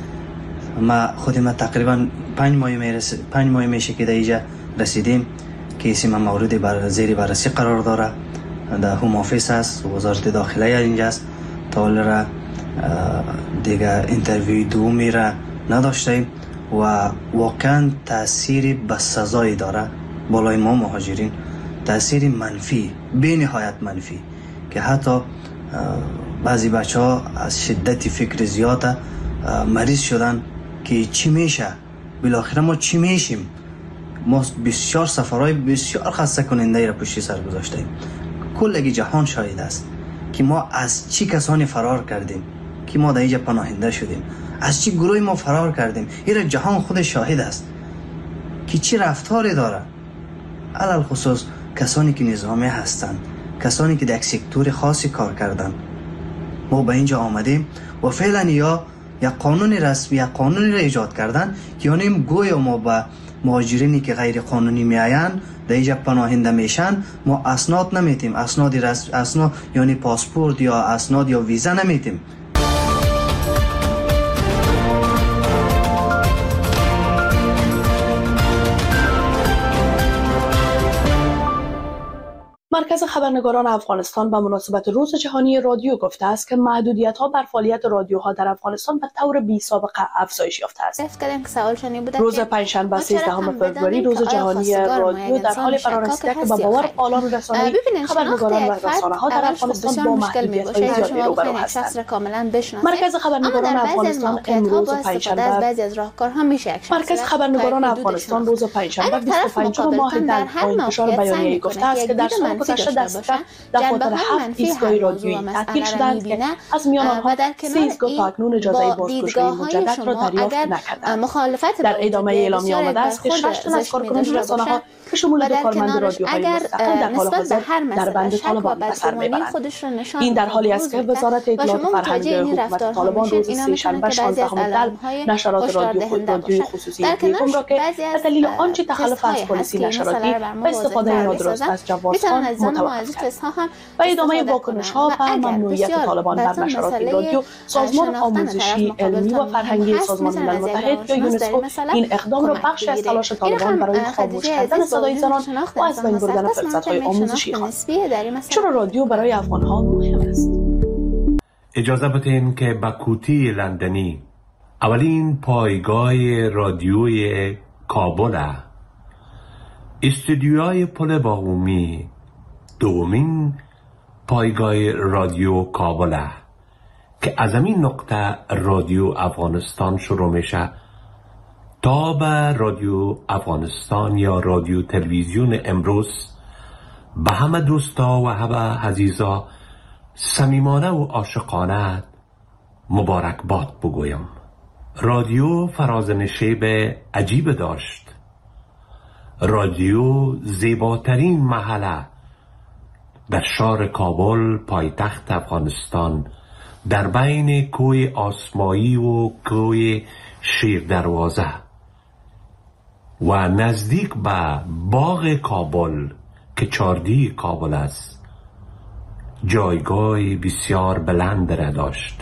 ما خود ما تقریبا پنج ماه میرسه پنج ماه میشه که در اینجا رسیدیم که اسم مورد بر زیر بررسی قرار داره. در هوم آفیس است، وزارت داخله اینجاست. تا حالا دیگه اینترویو دومی را نداشتیم و واقعا تاثیر بسزایی داره بالای ما مهاجرین، تاثیر منفی، بی نهایت منفی، که حتی بعضی بچه ها از شدت فکر زیاد مریض شدن که چی میشه، بالاخره ما چی میشیم. ما بسیار سفرهای بسیار خسته کننده را پشت سر گذاشتیم. کل جهان شاهد است که ما از چی کسانی فرار کردیم که ما در اینجا پناهنده شدیم، از چی گروه ما فرار کردیم. این جهان خود شاهد است که چی رفتاری داره. علل خصوص کسانی که نظامی هستند، کسانی که در یک سکتور خاصی کار کردن. ما به اینجا آمدیم و فعلا یا یک قانون رسمی، یک قانونی را ایجاد کردن که یعنی گویا ما به مهاجرینی که غیر قانونی میآیند در اینجا پناهنده میشن ما اسناد نمیتیم، اسناد رسمی، اسناد یعنی پاسپورت یا اسناد یا ویزا نمیتیم. مرکز خبرنگاران افغانستان به مناسبت روز جهانی رادیو گفته است که محدودیت‌ها بر فعالیت رادیوها در افغانستان به طور بی‌سابقه افزایش یافته است. روز پنجشنبه سیزدهم فوریه روز جهانی رادیو در حال فرا رسیده که با باور فعالان رسانه‌ای، خبرنگاران و رسانه‌ها در افغانستان با محدودیت‌های زیادی روبرو هستند. مرکز خبرنگاران افغانستان امروز پنجشنبه مرکز خبرنگاران افغانستان روز پنجشنبه بیست و پنجم ماه در انتشار بیانیه‌ای گفته است که در سال گذشته دست دفاتر هفت ایستگاه رادیویی تعطیل شدند که از میان آنها سه ایستگاه تا اکنون اجازه بازگشایی مجدد را دریافت نکردند. در ادامه اعلامیه آمده است که شش تن از کارکنان رسانه‌ها که شمول دو کارمند رادیوهای مستقل در حال حاضر در بند طالبان به سر میبرند. این در حالی است که وزارت اطلاعات و فرهنگ حکومت طالبان روز سه‌شنبه شانزدهم دلو نشرات رادیو رادیوی خصوصی یکم را که به دلیل آنچه تخلف از پلیسی نشراتی و استفاده نادرست از جوازخوان متوقف کرد. و ادامه واکنش‌ها و ممنوعیت طالبان بر نشرات رادیو، سازمان آموزشی علمی و فرهنگی سازمان ملل متحد یا یونسکو این اقدام را بخشی از تلاش طالبان برای خاموش کردن صدای زنان و از بین بردن فرصت‌های آموزشی خواست. چرا رادیو برای افغان‌ها مهم است؟ اجازه بدهید که با کوتی لندنی اولین پایگاه رادیوی کابل، استودیوهای پل باهومی دومین پایگاه رادیو کابل که از این نقطه رادیو افغانستان شروع میشه تا به رادیو افغانستان یا رادیو تلویزیون امروز به همه دوستا و همه عزیزا صمیمانه و عاشقانه مبارکباد بگویم. رادیو فراز نشیب عجیب داشت. رادیو زیباترین محله در شهر کابل پایتخت افغانستان در بین کوه آسمایی و کوه شیر دروازه و نزدیک به باغ کابل که چاردی کابل است جایگاه بسیار بلند را داشت.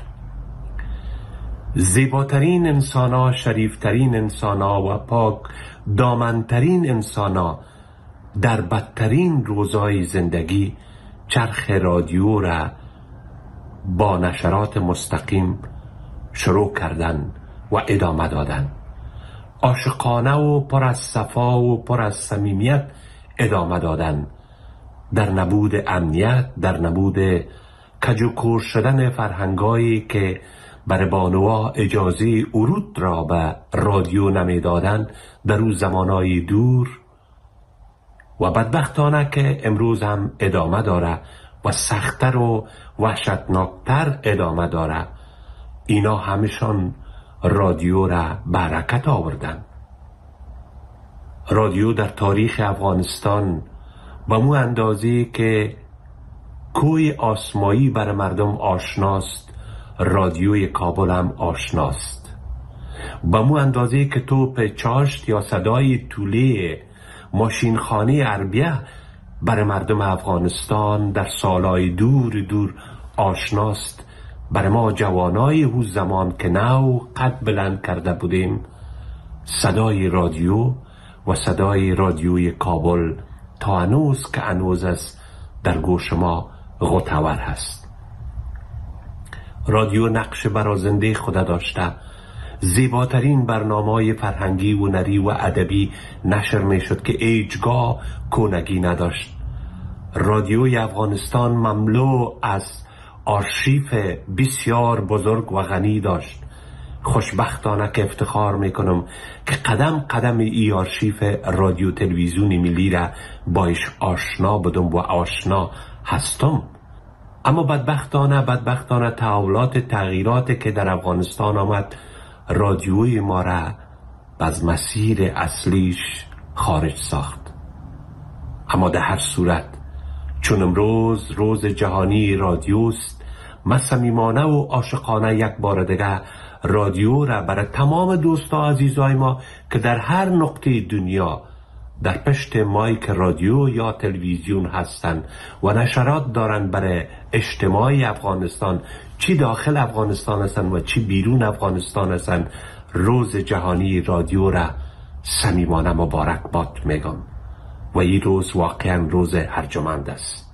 زیباترین انسانا، شریفترین انسانا و پاک دامنترین انسانا در بدترین روزهای زندگی چرخ رادیو را با نشرات مستقیم شروع کردن و ادامه دادن. عاشقانه و پر از صفا و پر از صمیمیت ادامه دادن در نبود امنیت، در نبود کجوکور شدن فرهنگایی که بر بانوها اجازه ورود را به رادیو نمیدادن در اون زمانهای دور و بدبختانه که امروز هم ادامه داره و سخت‌تر و وحشتناکتر ادامه داره. اینا همشان رادیو را برکت آوردن. رادیو در تاریخ افغانستان به مو اندازه که کوه آسمایی بر مردم آشناست، رادیوی کابل هم آشناست. به مو اندازه که توپ چاشت یا صدای توله ماشینخانه عربیه بر مردم افغانستان در سالهای دور دور آشناست، بر ما جوانای او زمان که نو قد بلند کرده بودیم صدای رادیو و صدای رادیوی کابل تا هنوز که هنوز است در گوش ما غوطه‌ور هست. رادیو نقش برازنده خود داشته. زیباترین برنامه‌های فرهنگی و نری و ادبی نشر می شد که هیچگاه کونگی نداشت. رادیوی افغانستان مملو از آرشیف بسیار بزرگ و غنی داشت. خوشبختانه که افتخار میکنم که قدم قدم ای آرشیف رادیو تلویزیون ملی را بایش آشنا بدم و آشنا هستم. اما بدبختانه بدبختانه تحولات تغییرات که در افغانستان آمد رادیوی ما را از مسیر اصلیش خارج ساخت. اما در هر صورت چون امروز روز جهانی رادیوست، من صمیمانه و عاشقانه یک بار دیگه رادیو را برای تمام دوستا عزیزای ما که در هر نقطه دنیا در پشت مایک رادیو یا تلویزیون هستند و نشرات دارند برای اجتماعی افغانستان، چی داخل افغانستان هستند و چی بیرون افغانستان هستند، روز جهانی رادیو را صمیمانه مبارکباد میگم و این روز واقعا روز ارجمند است.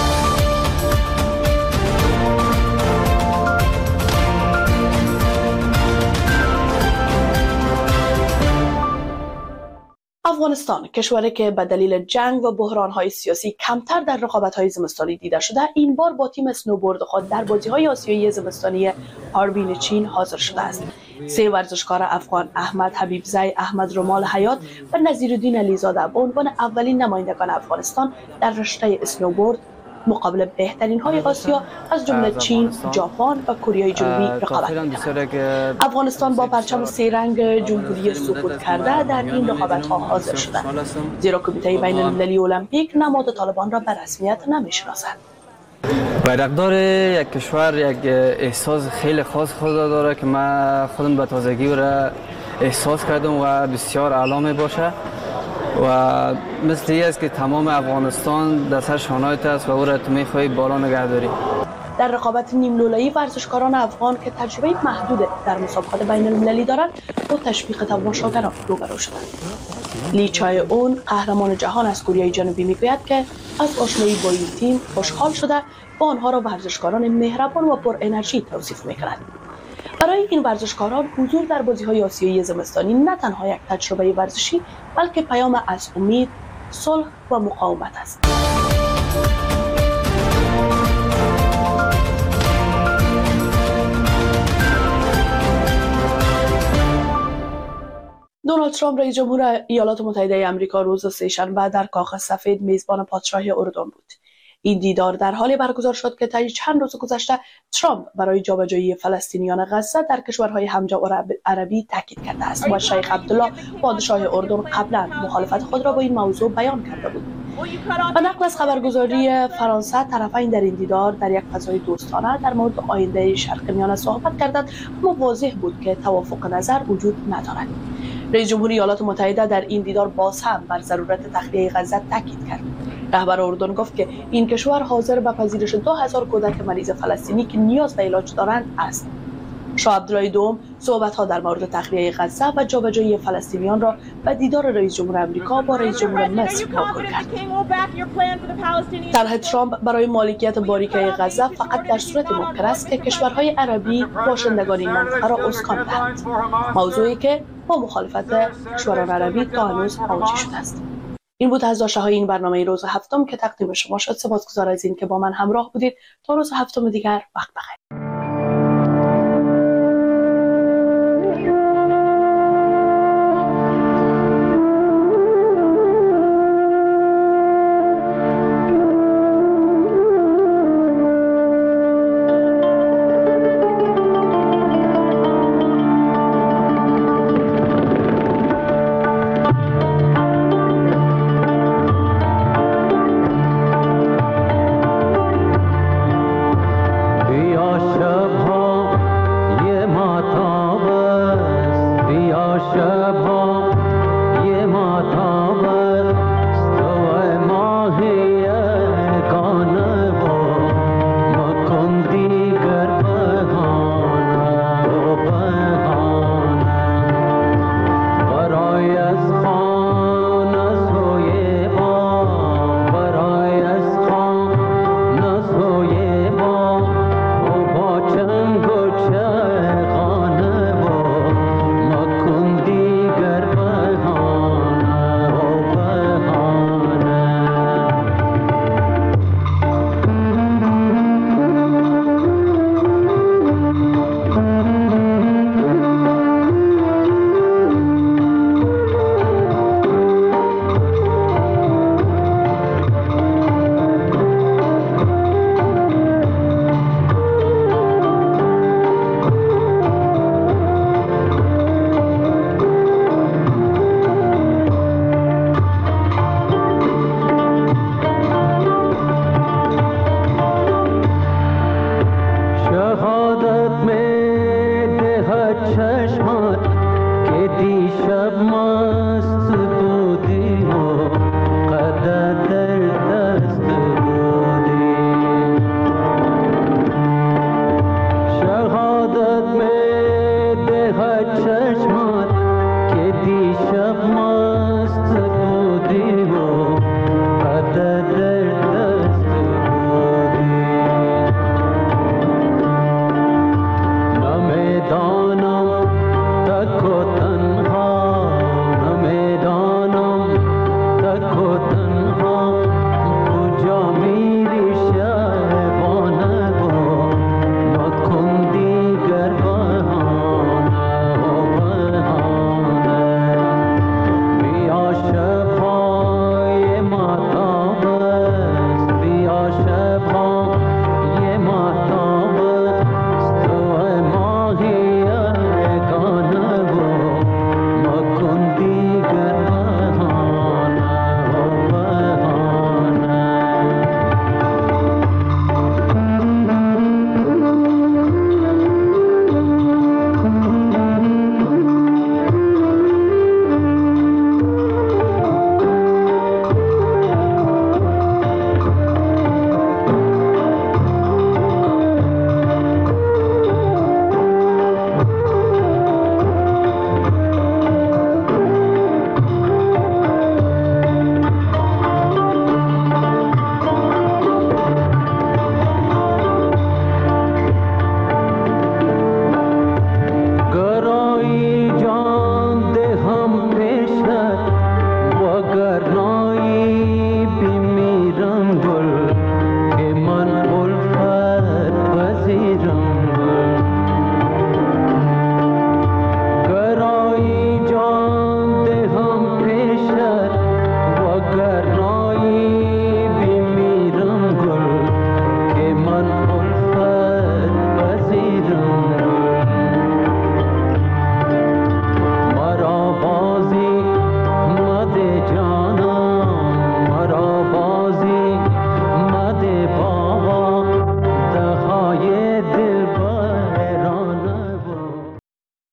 افغانستان کشوری که به دلیل جنگ و بحران‌های سیاسی کمتر در رقابت‌های زمستانی دیده شده، این بار با تیم اسنوبورد خود در بازی‌های آسیایی زمستانی هاربین چین حاضر شده است. سه ورزشکار افغان احمد حبیبزی، احمد رمال حیات و نظیرالدین علیزاده به عنوان اولین نمایندگان افغانستان در رشته اسنوبورد مقابل بهترین های آسیا از جمله چین، ژاپن و کره جنوبی رقابت می‌کند. افغانستان با پرچم سه رنگ جمهوری سقوط کرده در این رقابت‌ها حاضر شده، زیرا کمیته بین المللی المپیک نماد طالبان را به رسمیت نمی‌شناسد. بیرقدار یک کشور یک احساس خیلی خاص خود داره که من خودم به تازگی را احساس کردم و بسیار اعلی می باشه و مثل این است که تمام افغانستان در سر شانه‌ات است و او را تو میخواهی بالا نگه داری. در رقابت نیم لوله‌ای ورزشکاران افغان که تجربه محدود در مسابقات بین المللی دارند با تشویق تماشاگران روبرو شدند. لی چای اون قهرمان جهان از کره جنوبی میگوید که از آشنایی با این تیم خوشحال شده و آنها را ورزشکاران مهربان و پر انرژی توصیف می‌کند. برای این ورزشکاران حضور در بازی‌های آسیایی زمستانی نه تنها یک تجربه ورزشی بلکه پیام از امید، صلح و مقاومت است. دونالد ترامپ رئیس جمهور ایالات متحده آمریکا روز سه‌شنبه در کاخ سفید میزبان پادشاهی اردن بود. این دیدار در حالی برگزار شد که طی چند روز گذشته ترامپ برای جابجایی فلسطینیان غزه در کشورهای همجا عربی تاکید کرده است و شیخ عبدالله پادشاه اردن قبلا مخالفت خود را با این موضوع بیان کرده بود. و نقل از خبرگزاری فرانسه، طرفین در این دیدار در یک فضای دوستانه در مورد آینده شرق میانه صحبت کردند، اما واضح بود که توافق نظر وجود ندارد. رئیس جمهوری ایالات متحده در این دیدار باز هم بر ضرورت تخلیه غزه تاکید کرد. رهبر اردن گفت که این کشور حاضر به پذیرش دو هزار کودک مریض فلسطینی که نیاز به علاج دارند است. شاه عبدالله دوم صحبت‌ها در مورد تخلیه غزه و جابجایی فلسطینیان را به دیدار رئیس جمهور آمریکا با رئیس جمهور مصر موکول کرد. طرح ترامپ برای مالکیت باریکه غزه فقط در صورت ممکن است که کشورهای عربی باشندگان این منطقه را اسکان دهند، موضوعی که با مخالفت کشوران عربی تا هنوز مواجه شده است. این بود از داشته‌های این برنامه روز هفتم که تقدیم شما شد. سپاسگزار از این که با من همراه بودید. تا روز هفتم دیگر، وقت بخیر. چشمات که دیشب ماست